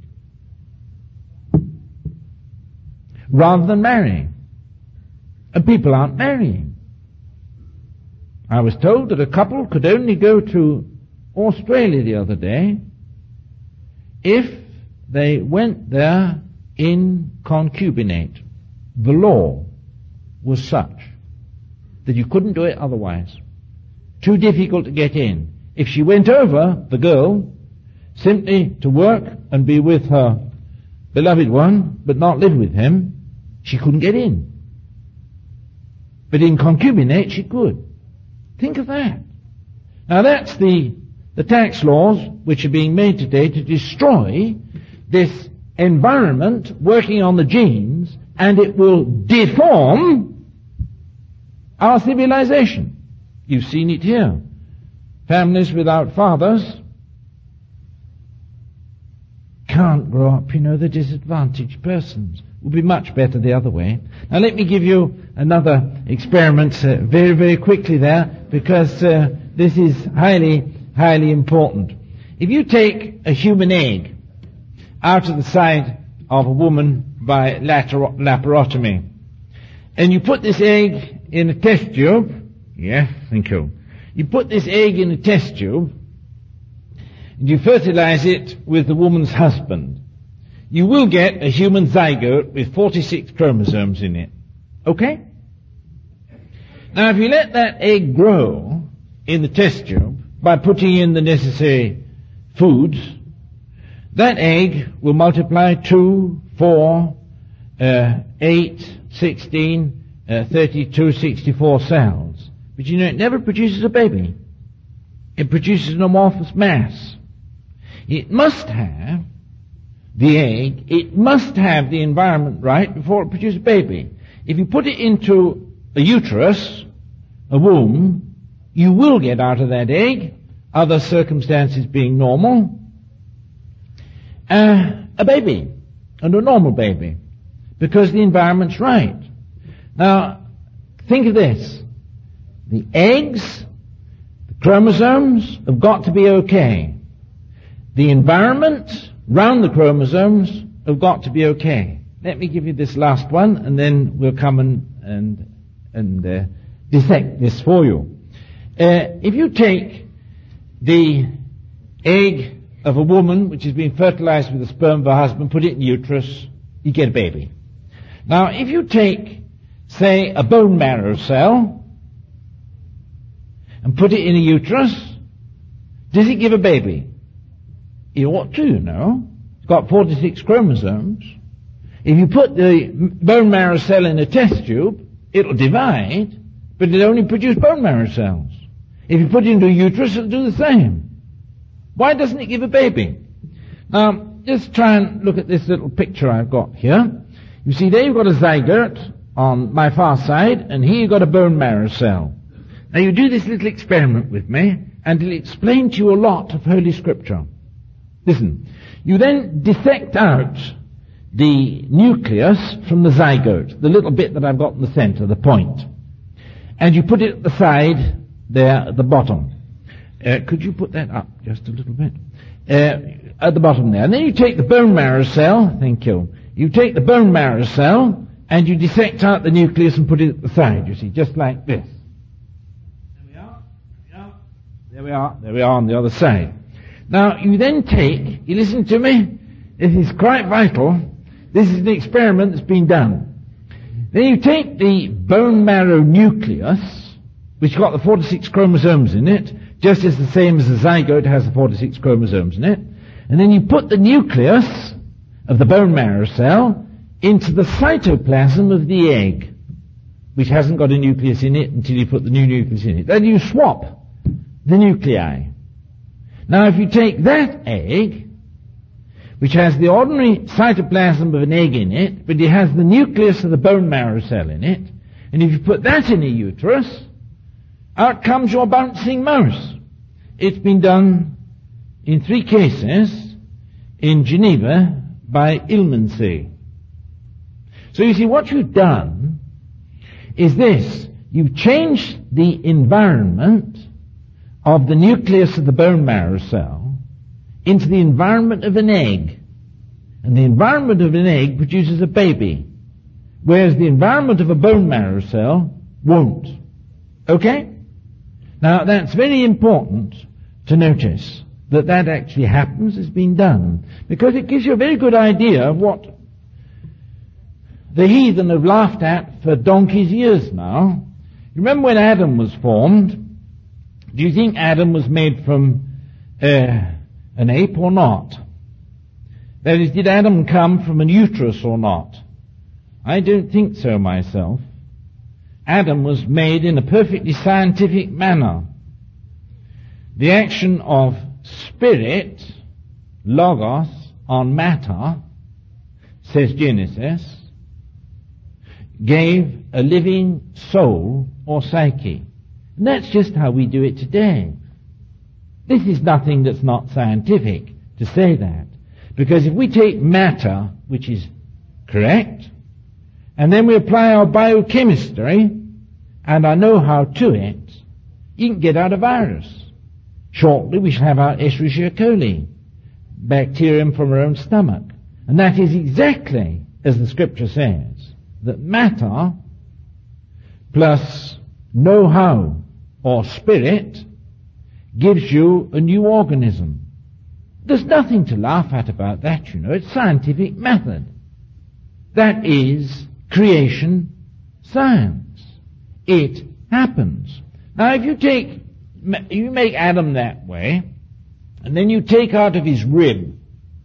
rather than marry. And people aren't marrying. I was told that a couple could only go to Australia the other day if they went there in concubinate. The law was such that you couldn't do it otherwise. Too difficult to get in. If she went over, the girl, simply to work and be with her beloved one, but not live with him, she couldn't get in. But in concubinate she could. Think of that. Now that's the tax laws which are being made today to destroy this environment working on the genes, and it will deform our civilization. You've seen it here. Families without fathers can't grow up, you know, they're disadvantaged persons. It would be much better the other way. Now let me give you another experiment very, very quickly there, because this is highly, highly important. if you take a human egg out of the side of a woman by laparotomy, and you put this egg in a test tube, yes, thank you. You put this egg in a test tube, and you fertilize it with the woman's husband, you will get a human zygote with 46 chromosomes in it. Okay? Now, if you let that egg grow in the test tube by putting in the necessary foods, that egg will multiply 2, 4, 8, 16, 32, 64 cells. But you know, it never produces a baby. It produces an amorphous mass. It must have the egg, it must have the environment right before it produces a baby. If you put it into a uterus, a womb, you will get out of that egg, other circumstances being normal, a baby, and a normal baby, because the environment's right. Now, think of this. The eggs, the chromosomes have got to be okay. The environment round the chromosomes have got to be okay. Let me give you this last one, and then we'll come and dissect this for you. If you take the egg of a woman which has been fertilized with the sperm of her husband, put it in the uterus, you get a baby. Now, if you take, say, a bone marrow cell and put it in a uterus, does it give a baby? It ought to, you know. It's got 46 chromosomes. If you put the bone marrow cell in a test tube, it'll divide, but it'll only produce bone marrow cells. If you put it into a uterus, it'll do the same. Why doesn't it give a baby? Now, just try and look at this little picture I've got here. You see, there you've got a zygote on my far side, and here you've got a bone marrow cell. Now, you do this little experiment with me, and it'll explain to you a lot of Holy Scripture. Listen, you then dissect out the nucleus from the zygote, the little bit that I've got in the center, the point. And you put it at the side there at the bottom. Could you put that up just a little bit? At the bottom there. And then you take the bone marrow cell, thank you. You take the bone marrow cell and you dissect out the nucleus and put it at the side, you see, just like this. There we are. There we are. There we are on the other side. Now, you then take, you listen to me, this is quite vital, this is an experiment that's been done. Then you take the bone marrow nucleus, which got the 46 chromosomes in it, just as the same as the zygote has the 46 chromosomes in it, and then you put the nucleus of the bone marrow cell into the cytoplasm of the egg, which hasn't got a nucleus in it until you put the new nucleus in it. Then you swap the nuclei. Now, if you take that egg, which has the ordinary cytoplasm of an egg in it, but it has the nucleus of the bone marrow cell in it, and if you put that in a uterus, out comes your bouncing mouse. It's been done in 3 cases in Geneva by Ilmensee. So you see, what you've done is this. You've changed the environment of the nucleus of the bone marrow cell into the environment of an egg. And the environment of an egg produces a baby, whereas the environment of a bone marrow cell won't. Okay? Now, that's very important to notice that that actually happens, has been done, because it gives you a very good idea of what the heathen have laughed at for donkey's years now. You remember when Adam was formed? Do you think Adam was made from an ape or not? That is, did Adam come from an uterus or not? I don't think so myself. Adam was made in a perfectly scientific manner. The action of spirit, logos, on matter, says Genesis, gave a living soul or psyche. And that's just how we do it today. This is nothing that's not scientific to say that. Because if we take matter, which is correct, and then we apply our biochemistry and our know-how to it, you can get out a virus. shortly we shall have our Escherichia coli, bacterium from our own stomach. And that is exactly as the scripture says, that matter plus know-how or spirit gives you a new organism. There's nothing to laugh at about that, you know. It's scientific method. That is creation science. It happens. Now, if you make Adam that way, and then you take out of his rib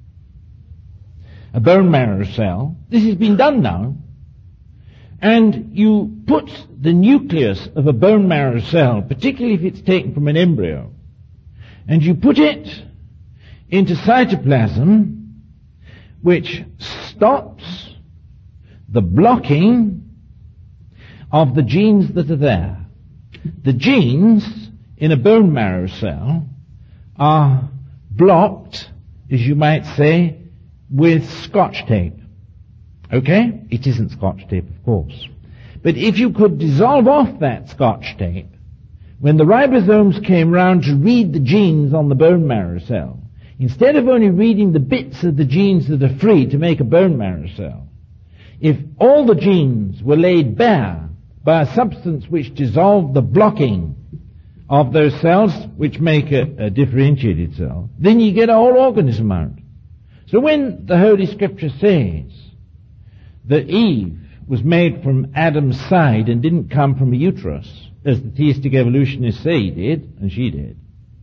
a bone marrow cell, this has been done now, and you put the nucleus of a bone marrow cell, particularly if it's taken from an embryo, and you put it into cytoplasm, which stops the blocking of the genes that are there. The genes in a bone marrow cell are blocked, as you might say, with Scotch tape. Okay? It isn't Scotch tape, of course. But if you could dissolve off that Scotch tape, when the ribosomes came round to read the genes on the bone marrow cell, instead of only reading the bits of the genes that are free to make a bone marrow cell, if all the genes were laid bare by a substance which dissolved the blocking of those cells, which make a differentiated cell, then you get a whole organism out. So when the Holy Scripture says that Eve was made from Adam's side and didn't come from a uterus, as the theistic evolutionists say he did, and she did,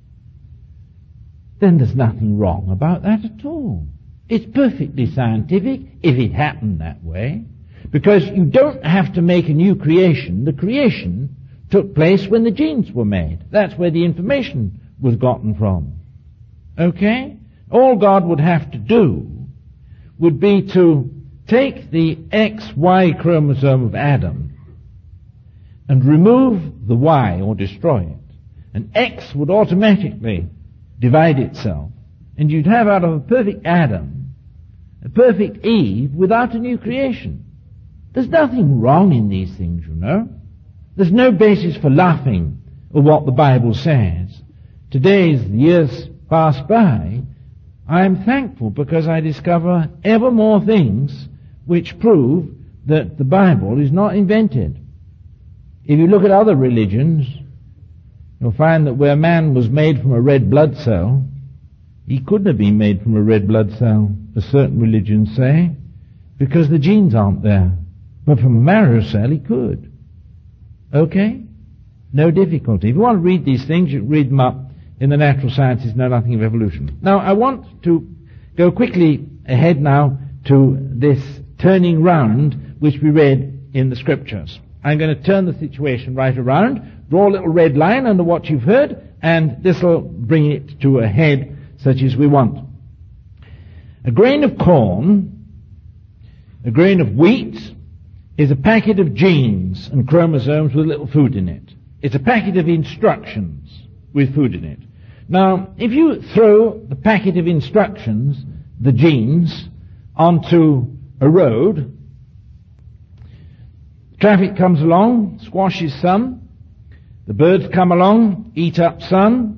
then there's nothing wrong about that at all. It's perfectly scientific if it happened that way, because you don't have to make a new creation. The creation took place when the genes were made. That's where the information was gotten from. Okay? All God would have to do would be to take the XY chromosome of Adam and remove the Y or destroy it. And X would automatically divide itself. And you'd have out of a perfect Adam, a perfect Eve without a new creation. There's nothing wrong in these things, you know. There's no basis for laughing at what the Bible says. Today, as the years pass by, I'm thankful because I discover ever more things which prove that the Bible is not invented. If you look at other religions, you'll find that where man was made from a red blood cell, he couldn't have been made from a red blood cell, as certain religions say, because the genes aren't there. But from a marrow cell, he could. Okay? No difficulty. If you want to read these things, you read them up in the natural sciences, Know Nothing of Evolution. Now, I want to go quickly ahead now to this turning round which we read in the Scriptures. I'm going to turn the situation right around, draw a little red line under what you've heard, and this will bring it to a head such as we want. A grain of corn, a grain of wheat, is a packet of genes and chromosomes with a little food in it. It's a packet of instructions with food in it. Now, if you throw the packet of instructions, the genes, onto a road, traffic comes along, squashes some, the birds come along, eat up some,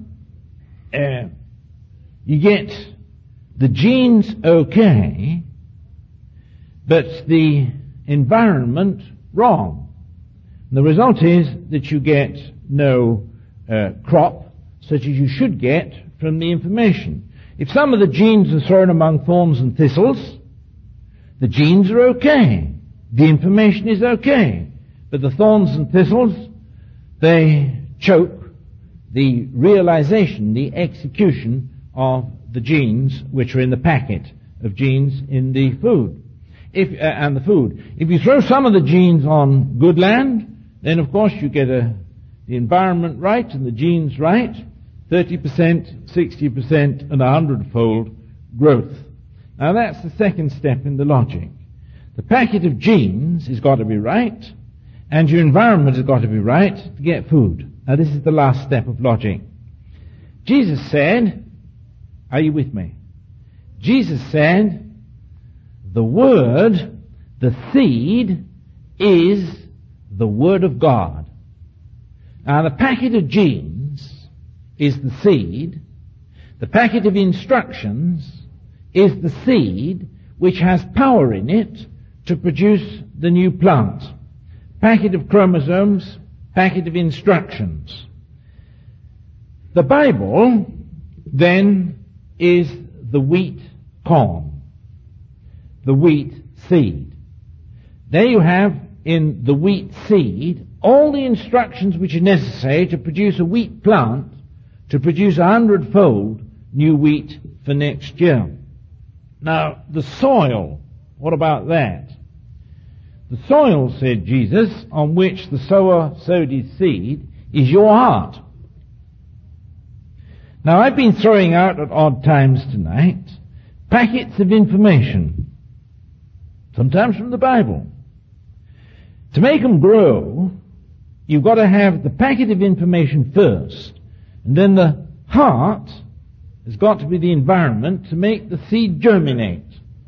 you get the genes okay, but the environment wrong. And the result is that you get no crop such as you should get from the information. If some of the genes are thrown among thorns and thistles, the genes are okay. The information is okay. But the thorns and thistles, they choke the realization, the execution of the genes which are in the packet of genes in the food. And the food. If you throw some of the genes on good land, then of course you get the environment right and the genes right, 30%, 60% and 100-fold growth. Now that's the second step in the logic. The packet of genes has got to be right, and your environment has got to be right to get food. Now this is the last step of logic. Jesus said, are you with me? Jesus said, the Word, the seed, is the Word of God. Now the packet of genes is the seed. The packet of instructions is the seed which has power in it to produce the new plant. Packet of chromosomes, packet of instructions. The Bible, then, is the wheat corn, the wheat seed. There you have in the wheat seed all the instructions which are necessary to produce a wheat plant, to produce 100-fold new wheat for next year. Now, the soil, what about that? The soil, said Jesus, on which the sower sowed his seed, is your heart. Now, I've been throwing out at odd times tonight packets of information, sometimes from the Bible. To make them grow, you've got to have the packet of information first, and then the heart has got to be the environment to make the seed germinate.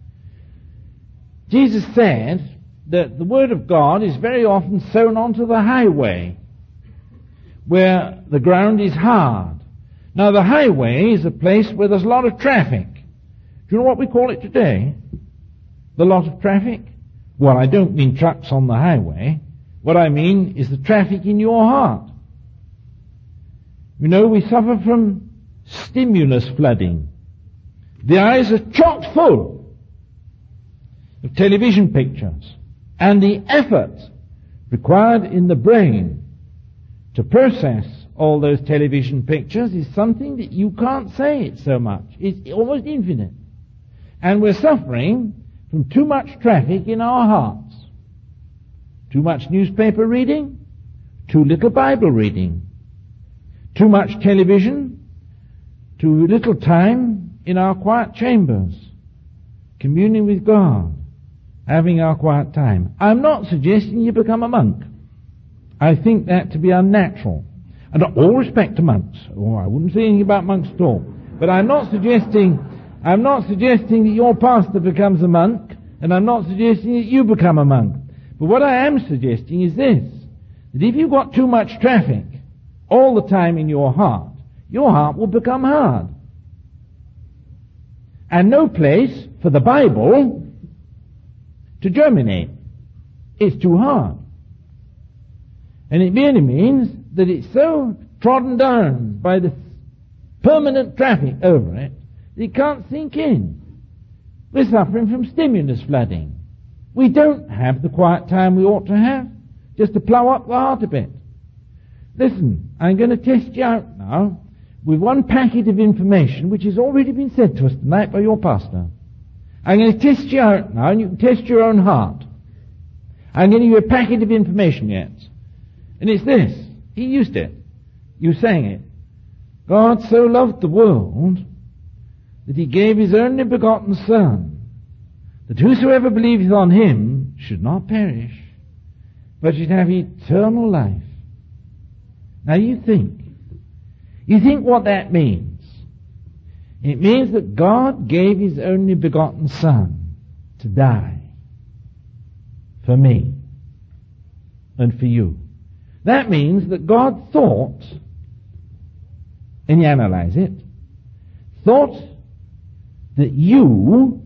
Jesus said that the Word of God is very often sown onto the highway, where the ground is hard. Now, the highway is a place where there's a lot of traffic. Do you know what we call it today? The lot of traffic? Well, I don't mean trucks on the highway. What I mean is the traffic in your heart. You know, we suffer from stimulus flooding. The eyes are chock full of television pictures, and the effort required in the brain to process all those television pictures is something that you can't say it so much. It's almost infinite. And we're suffering from too much traffic in our hearts. Too much newspaper reading, too little Bible reading, too much television, too little time in our quiet chambers, communing with God, having our quiet time. I'm not suggesting you become a monk. I think that to be unnatural. And all respect to monks. Oh, I wouldn't say anything about monks at all. But I'm not suggesting that your pastor becomes a monk, and I'm not suggesting that you become a monk. But what I am suggesting is this, that if you've got too much traffic all the time in your heart will become hard. And no place for the Bible to germinate. It's too hard. And it merely means that it's so trodden down by the permanent traffic over it that it can't sink in. We're suffering from stimulus flooding. We don't have the quiet time we ought to have, just to plough up the heart a bit. Listen, I'm going to test you out now with one packet of information which has already been said to us tonight by your pastor. I'm going to test you out now, and you can test your own heart. I'm going to give you a packet of information yet. And it's this. He used it. You sang it. God so loved the world that he gave his only begotten Son, that whosoever believeth on him should not perish, but should have eternal life. Now you think what that means. It means that God gave his only begotten Son to die for me and for you. That means that God thought, and you analyze it, thought that you,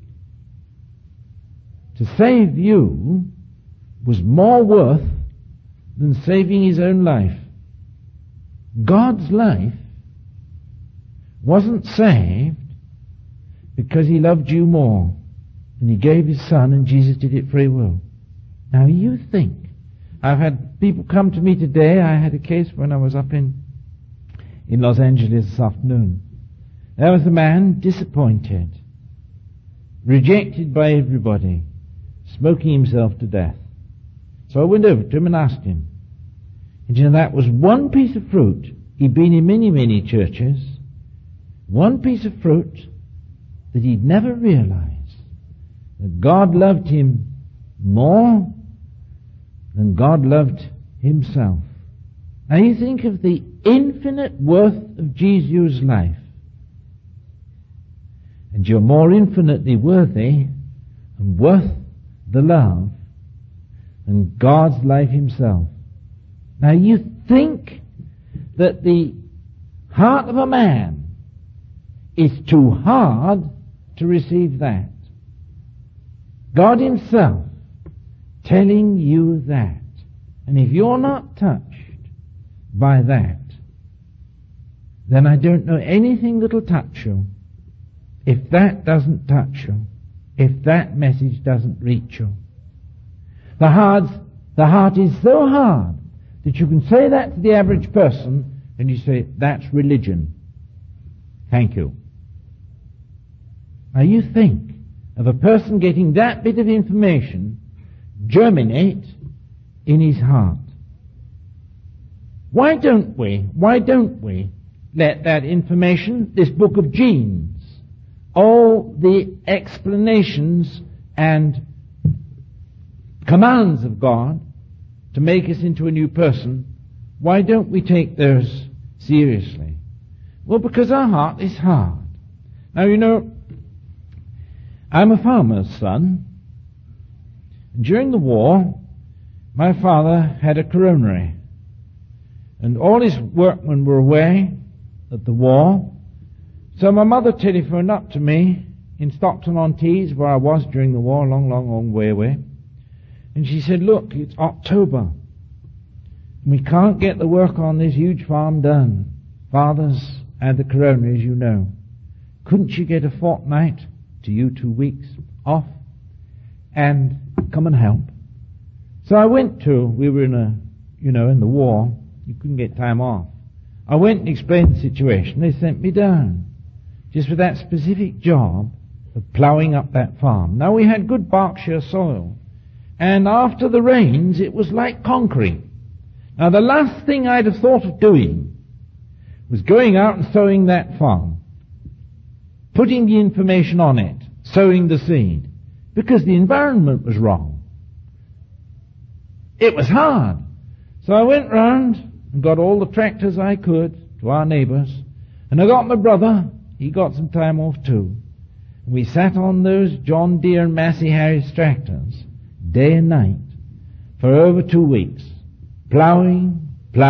to save you, was more worth than saving his own life. God's life wasn't saved because he loved you more, and he gave his Son, and Jesus did it free will. Now you think. I've had people come to me today. I had a case when I was up in Los Angeles this afternoon. There was a man disappointed, rejected by everybody, smoking himself to death. So I went over to him and asked him. And you know, that was one piece of fruit. He'd been in many, many churches. One piece of fruit that he'd never realized, that God loved him more than God loved himself. Now you think of the infinite worth of Jesus' life. And you're more infinitely worthy and worth the love than God's life himself. Now you think that the heart of a man is too hard to receive that. God himself telling you that. And if you're not touched by that, then I don't know anything that'll touch you. If that doesn't touch you, if that message doesn't reach you. The heart is so hard that you can say that to the average person and you say, that's religion. Thank you. Now you think of a person getting that bit of information germinate in his heart. Why don't we let that information, this book of genes, all the explanations and commands of God to make us into a new person, why don't we take those seriously? Well, because our heart is hard. Now, you know, I'm a farmer's son. During the war, my father had a coronary, and all his workmen were away at the war. So my mother telephoned up to me in Stockton-on-Tees, where I was during the war, long way away. And she said, look, it's October. We can't get the work on this huge farm done. Father's had the coronary, as you know. Couldn't you get a fortnight to you 2 weeks off and come and help? So I went we were in the war. You couldn't get time off. I went and explained the situation. They sent me down just for that specific job of ploughing up that farm. Now we had good Berkshire soil. And after the rains, it was like concrete. Now the last thing I'd have thought of doing was going out and sowing that farm, putting the information on it, sowing the seed, because the environment was wrong. It was hard. So I went round and got all the tractors I could to our neighbours, and I got my brother, he got some time off too. We sat on those John Deere and Massey Harris tractors, day and night, for over 2 weeks, ploughing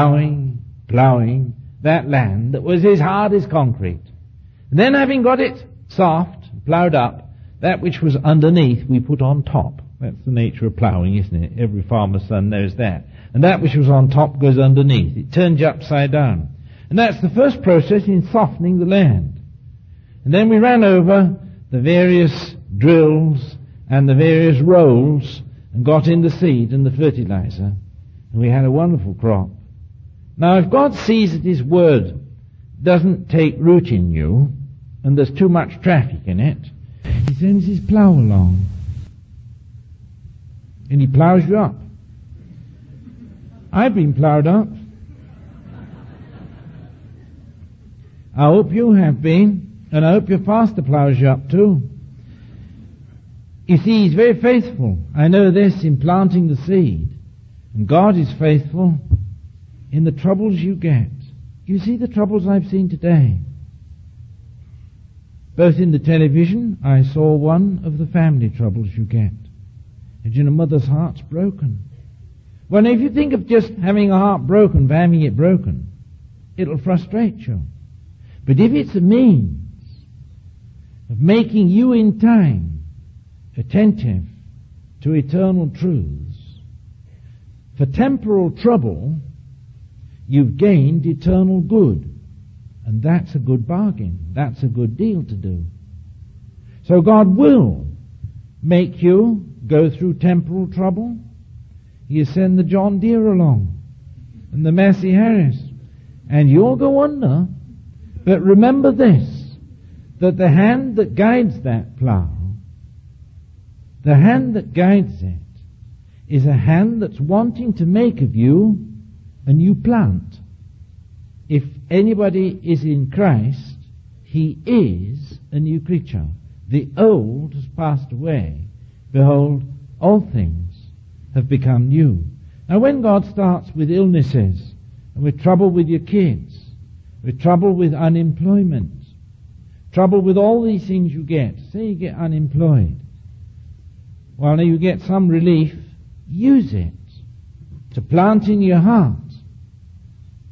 that land that was as hard as concrete. And then having got it soft, ploughed up, that which was underneath we put on top. That's the nature of ploughing, isn't it? Every farmer's son knows that. And that which was on top goes underneath. It turns you upside down. And that's the first process in softening the land. And then we ran over the various drills and the various rolls and got in the seed and the fertilizer. And we had a wonderful crop. Now if God sees that His Word doesn't take root in you and there's too much traffic in it, He sends His plough along. And He ploughs you up. I've been ploughed up. I hope you have been, and I hope your pastor ploughs you up too. You see, He's very faithful. I know this in planting the seed. And God is faithful in the troubles you get. You see the troubles I've seen today. Both in the television, I saw one of the family troubles you get. And a mother's heart's broken. Well, if you think of just having a heart broken for having it broken, it'll frustrate you. But if it's a means of making you in time attentive to eternal truths, for temporal trouble, you've gained eternal good. And that's a good bargain. That's a good deal to do. So God will make you go through temporal trouble. You send the John Deere along and the Massey Harris, and you'll go under. But remember this, that the hand that guides that plough, the hand that guides it, is a hand that's wanting to make of you a new plant. If anybody is in Christ, he is a new creature. The old has passed away. Behold, all things have become new. Now when God starts with illnesses, and with trouble with your kids, with trouble with unemployment, trouble with all these things you get, say you get unemployed, well, now you get some relief, use it to plant in your heart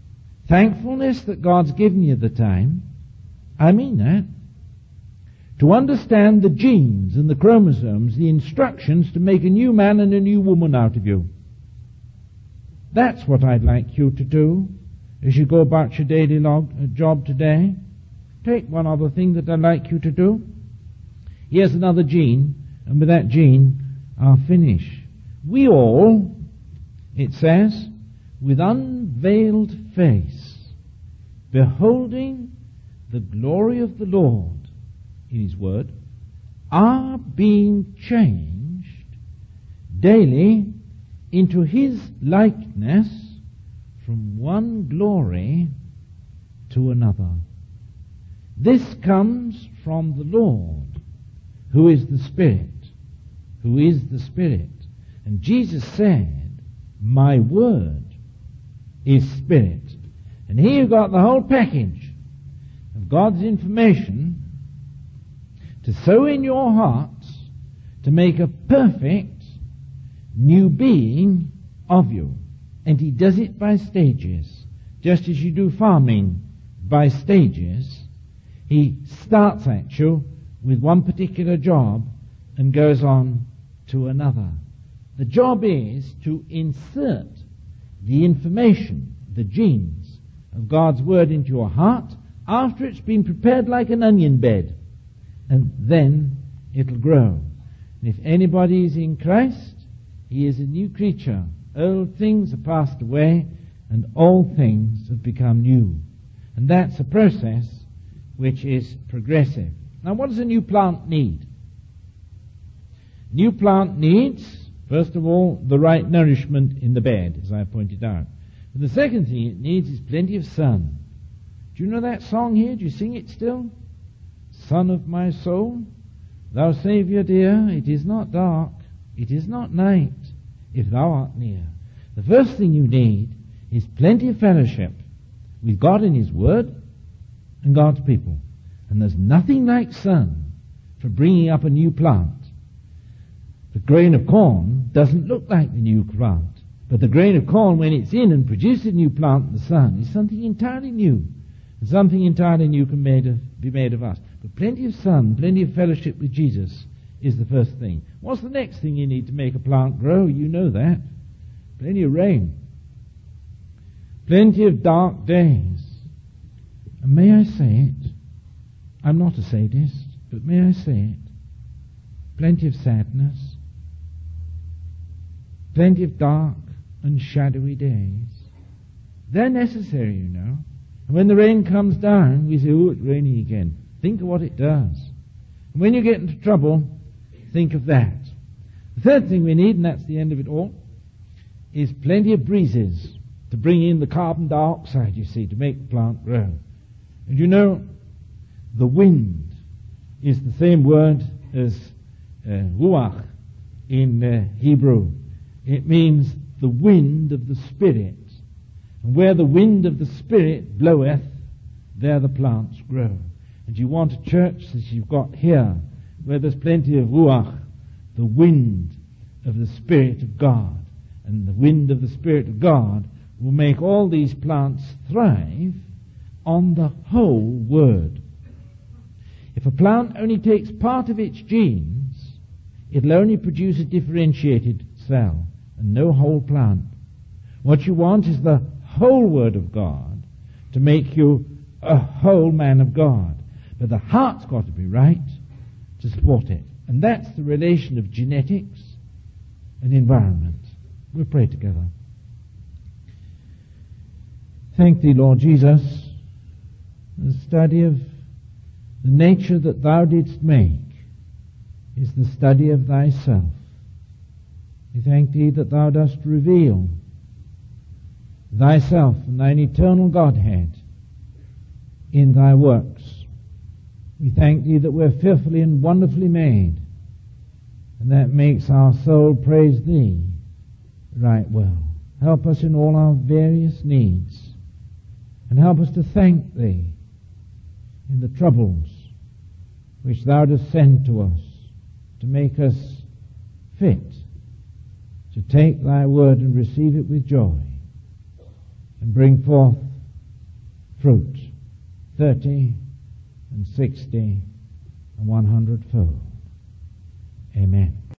thankfulness that God's given you the time. I mean that. To understand the genes and the chromosomes, the instructions to make a new man and a new woman out of you. That's what I'd like you to do as you go about your daily job today. Take one other thing that I'd like you to do. Here's another gene, and with that gene, I'll finish. We all, it says, with unveiled face, beholding the glory of the Lord, in His Word, are being changed daily into His likeness from one glory to another. This comes from the Lord, who is the Spirit, who is the Spirit. And Jesus said, my Word is Spirit. And here you've got the whole package of God's information to sow in your hearts to make a perfect new being of you. And He does it by stages. Just as you do farming by stages, He starts at you with one particular job and goes on to another. The job is to insert the information, the genes of God's Word into your heart after it's been prepared like an onion bed. And then it'll grow. And if anybody is in Christ, he is a new creature. Old things are passed away, and all things have become new. And that's a process which is progressive. Now, what does a new plant need? New plant needs, first of all, the right nourishment in the bed, as I pointed out. And the second thing it needs is plenty of sun. Do you know that song here? Do you sing it still? Son of my soul, thou Saviour dear, it is not dark, it is not night, if thou art near. The first thing you need is plenty of fellowship with God and His Word and God's people. And there's nothing like sun for bringing up a new plant. The grain of corn doesn't look like the new plant, but the grain of corn, when it's in and produces a new plant in the sun, is something entirely new. And something entirely new can be made of us. But plenty of sun, plenty of fellowship with Jesus is the first thing. What's the next thing you need to make a plant grow? You know that. Plenty of rain. Plenty of dark days. And may I say it? I'm not a sadist, but may I say it? Plenty of sadness. Plenty of dark and shadowy days. They're necessary, you know. And when the rain comes down, we say, oh, it's raining again. Think of what it does. And when you get into trouble, think of that. The third thing we need, and that's the end of it all, is plenty of breezes to bring in the carbon dioxide, you see, to make the plant grow. And you know, the wind is the same word as ruach in Hebrew. It means the wind of the Spirit. And where the wind of the Spirit bloweth, there the plants grow. And you want a church as you've got here, where there's plenty of ruach, the wind of the Spirit of God. And the wind of the Spirit of God will make all these plants thrive on the whole Word. If a plant only takes part of its genes, it'll only produce a differentiated cell and no whole plant. What you want is the whole Word of God to make you a whole man of God. But the heart's got to be right to support it. And that's the relation of genetics and environment. We'll pray together. Thank Thee, Lord Jesus, the study of the nature that Thou didst make is the study of Thyself. We thank Thee that Thou dost reveal Thyself and Thine eternal Godhead in Thy works. We thank Thee that we're fearfully and wonderfully made, and that makes our soul praise Thee right well. Help us in all our various needs, and help us to thank Thee in the troubles which Thou dost send to us to make us fit to take Thy word and receive it with joy and bring forth fruit, 30 and 60 and 100-fold. Amen.